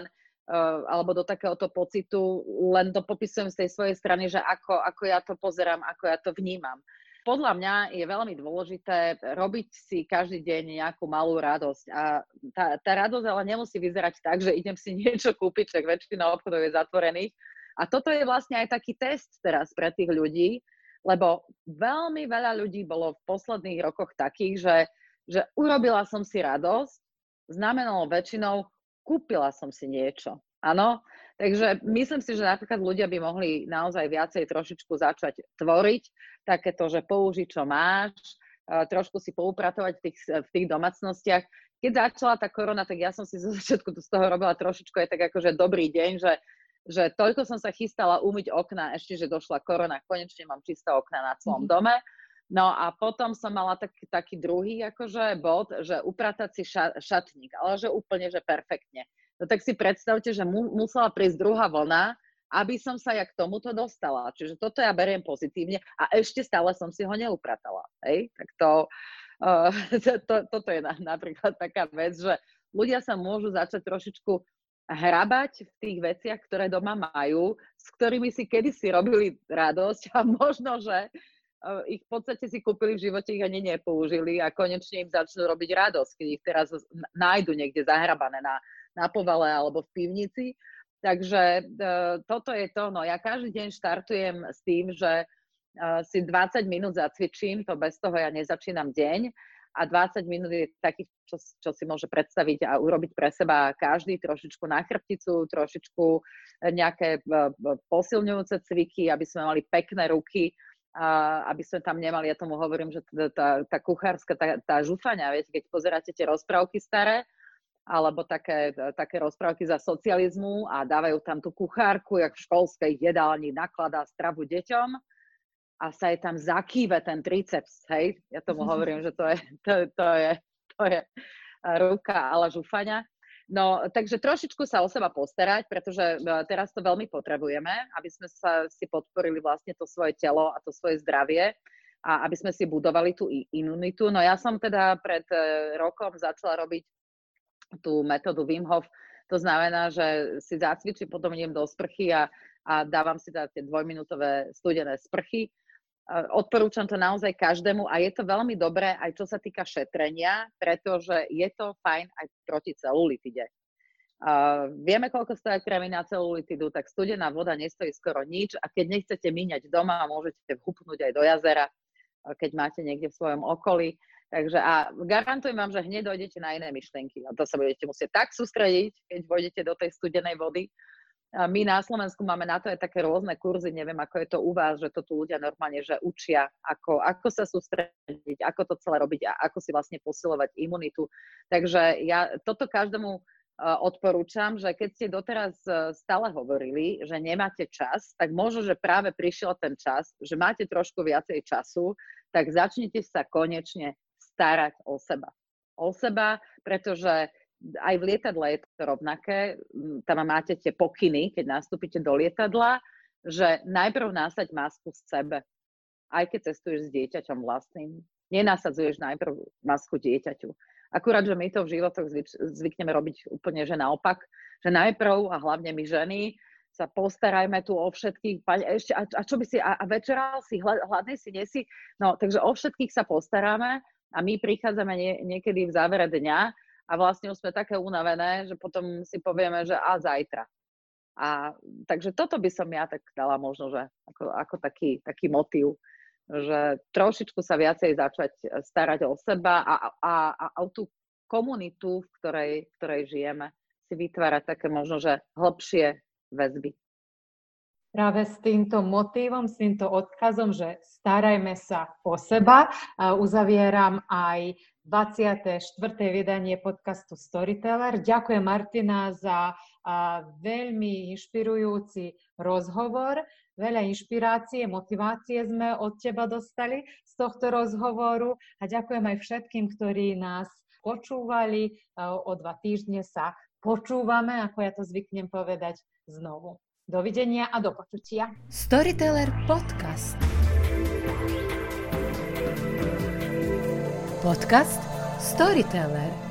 alebo do takéhoto pocitu, len to popisujem z tej svojej strany, že ako, ako ja to pozerám, ako ja to vnímam. Podľa mňa je veľmi dôležité robiť si každý deň nejakú malú radosť. A tá, tá radosť ale nemusí vyzerať tak, že idem si niečo kúpiť, však väčšina obchodov je zatvorených. A toto je vlastne aj taký test teraz pre tých ľudí, lebo veľmi veľa ľudí bolo v posledných rokoch takých, že, že urobila som si radosť, znamenalo väčšinou, kúpila som si niečo. Áno, takže myslím si, že napríklad ľudia by mohli naozaj viacej trošičku začať tvoriť, takéto, že použiť, čo máš, trošku si poupratovať v tých, v tých domácnostiach. Keď začala tá korona, tak ja som si zo začiatku z toho robila trošičku aj tak akože dobrý deň, že, že toľko som sa chystala umyť okna, ešte, že došla korona, konečne mám čisté okna na celom mm. dome. No a potom som mala tak, taký druhý akože bod, že upratať si ša, šatník, ale že úplne, že perfektne. No tak si predstavte, že mu, musela prísť druhá vlna, aby som sa ja k tomuto dostala. Čiže toto ja beriem pozitívne a ešte stále som si ho neupratala. Hej? Tak to, uh, to, to, toto je na, napríklad taká vec, že ľudia sa môžu začať trošičku hrabať v tých veciach, ktoré doma majú, s ktorými si kedysi robili radosť a možno, že ich v podstate si kúpili v živote, ich ani nepoužili a konečne im začnú robiť radosť, keď ich teraz nájdu niekde zahrabané na, na povale alebo v pivnici. Takže uh, toto je to, no ja každý deň štartujem s tým, že uh, si dvadsať minút zacvičím, to bez toho ja nezačínam deň a dvadsať minút je takých, čo, čo si môže predstaviť a urobiť pre seba každý, trošičku na chrbticu, trošičku nejaké uh, posilňujúce cviky, aby sme mali pekné ruky, a aby sme tam nemali, ja tomu hovorím, že tá, tá, tá kuchárska, tá, tá žufaňa, viete, keď pozeráte tie rozprávky staré, alebo také, také rozprávky za socializmu a dávajú tam tú kuchárku, jak v školskej jedálni nakladá stravu deťom a sa je tam zakýve ten triceps, hej, ja tomu hovorím, že to je, to, to je, to je ruka ale žufaňa. No, takže trošičku sa o seba postarať, pretože teraz to veľmi potrebujeme, aby sme sa si podporili vlastne to svoje telo a to svoje zdravie a aby sme si budovali tú imunitu. No ja som teda pred rokom začala robiť tú metódu Wim Hof, to znamená, že si zacvičím, potom idem do sprchy a, a dávam si teda tie dvojminútové studené sprchy. Odporúčam to naozaj každému a je to veľmi dobré aj čo sa týka šetrenia, pretože je to fajn aj proti celulitide. Uh, vieme, koľko stojí krémy na celulitidu, tak studená voda nestojí skoro nič a keď nechcete míňať doma, môžete vhupnúť aj do jazera, keď máte niekde v svojom okolí. Takže a garantujem vám, že hneď dojdete na iné myšlienky a to sa budete musieť tak sústrediť, keď vojdete do tej studenej vody. My na Slovensku máme na to aj také rôzne kurzy, neviem, ako je to u vás, že to tu ľudia normálne, že učia, ako, ako sa sústrediť, ako to celé robiť a ako si vlastne posilovať imunitu. Takže ja toto každému odporúčam, že keď ste doteraz stále hovorili, že nemáte čas, tak možno, že práve prišiel ten čas, že máte trošku viacej času, tak začnite sa konečne starať o seba. O seba, pretože aj v lietadle je to rovnaké, tam máte tie pokyny, keď nastúpite do lietadla, že najprv nasaď masku z sebe, aj keď cestuješ s dieťaťom vlastným. Nenasadzuješ najprv masku dieťaťu. Akurát, že my to v životoch zvyk, zvykneme robiť úplne, že naopak, že najprv, a hlavne my ženy, sa postarajme tu o všetkých, ešte, a, a čo by si, a, a večeral si, hladnej si, nesi, no, takže o všetkých sa postaráme a my prichádzame nie, niekedy v závere dňa, a vlastne už sme také unavené, že potom si povieme, že a zajtra. A takže toto by som ja tak dala možno, že ako, ako taký, taký motív, že trošičku sa viacej začať starať o seba a, a, a, a o tú komunitu, v ktorej, v ktorej žijeme, si vytvárať také možno, že hlbšie väzby. Práve s týmto motívom, s týmto odkazom, že starajme sa o seba, uzavieram aj dvadsiate štvrté vydanie podcastu Storyteller. Ďakujem, Martina, za a, veľmi inšpirujúci rozhovor. Veľa inšpirácie, motivácie sme od teba dostali z tohto rozhovoru a ďakujem aj všetkým, ktorí nás počúvali. O dva týždne sa počúvame, ako ja to zvyknem povedať, znovu. Dovidenia a do počutia. Storyteller podcast. Podcast Storyteller.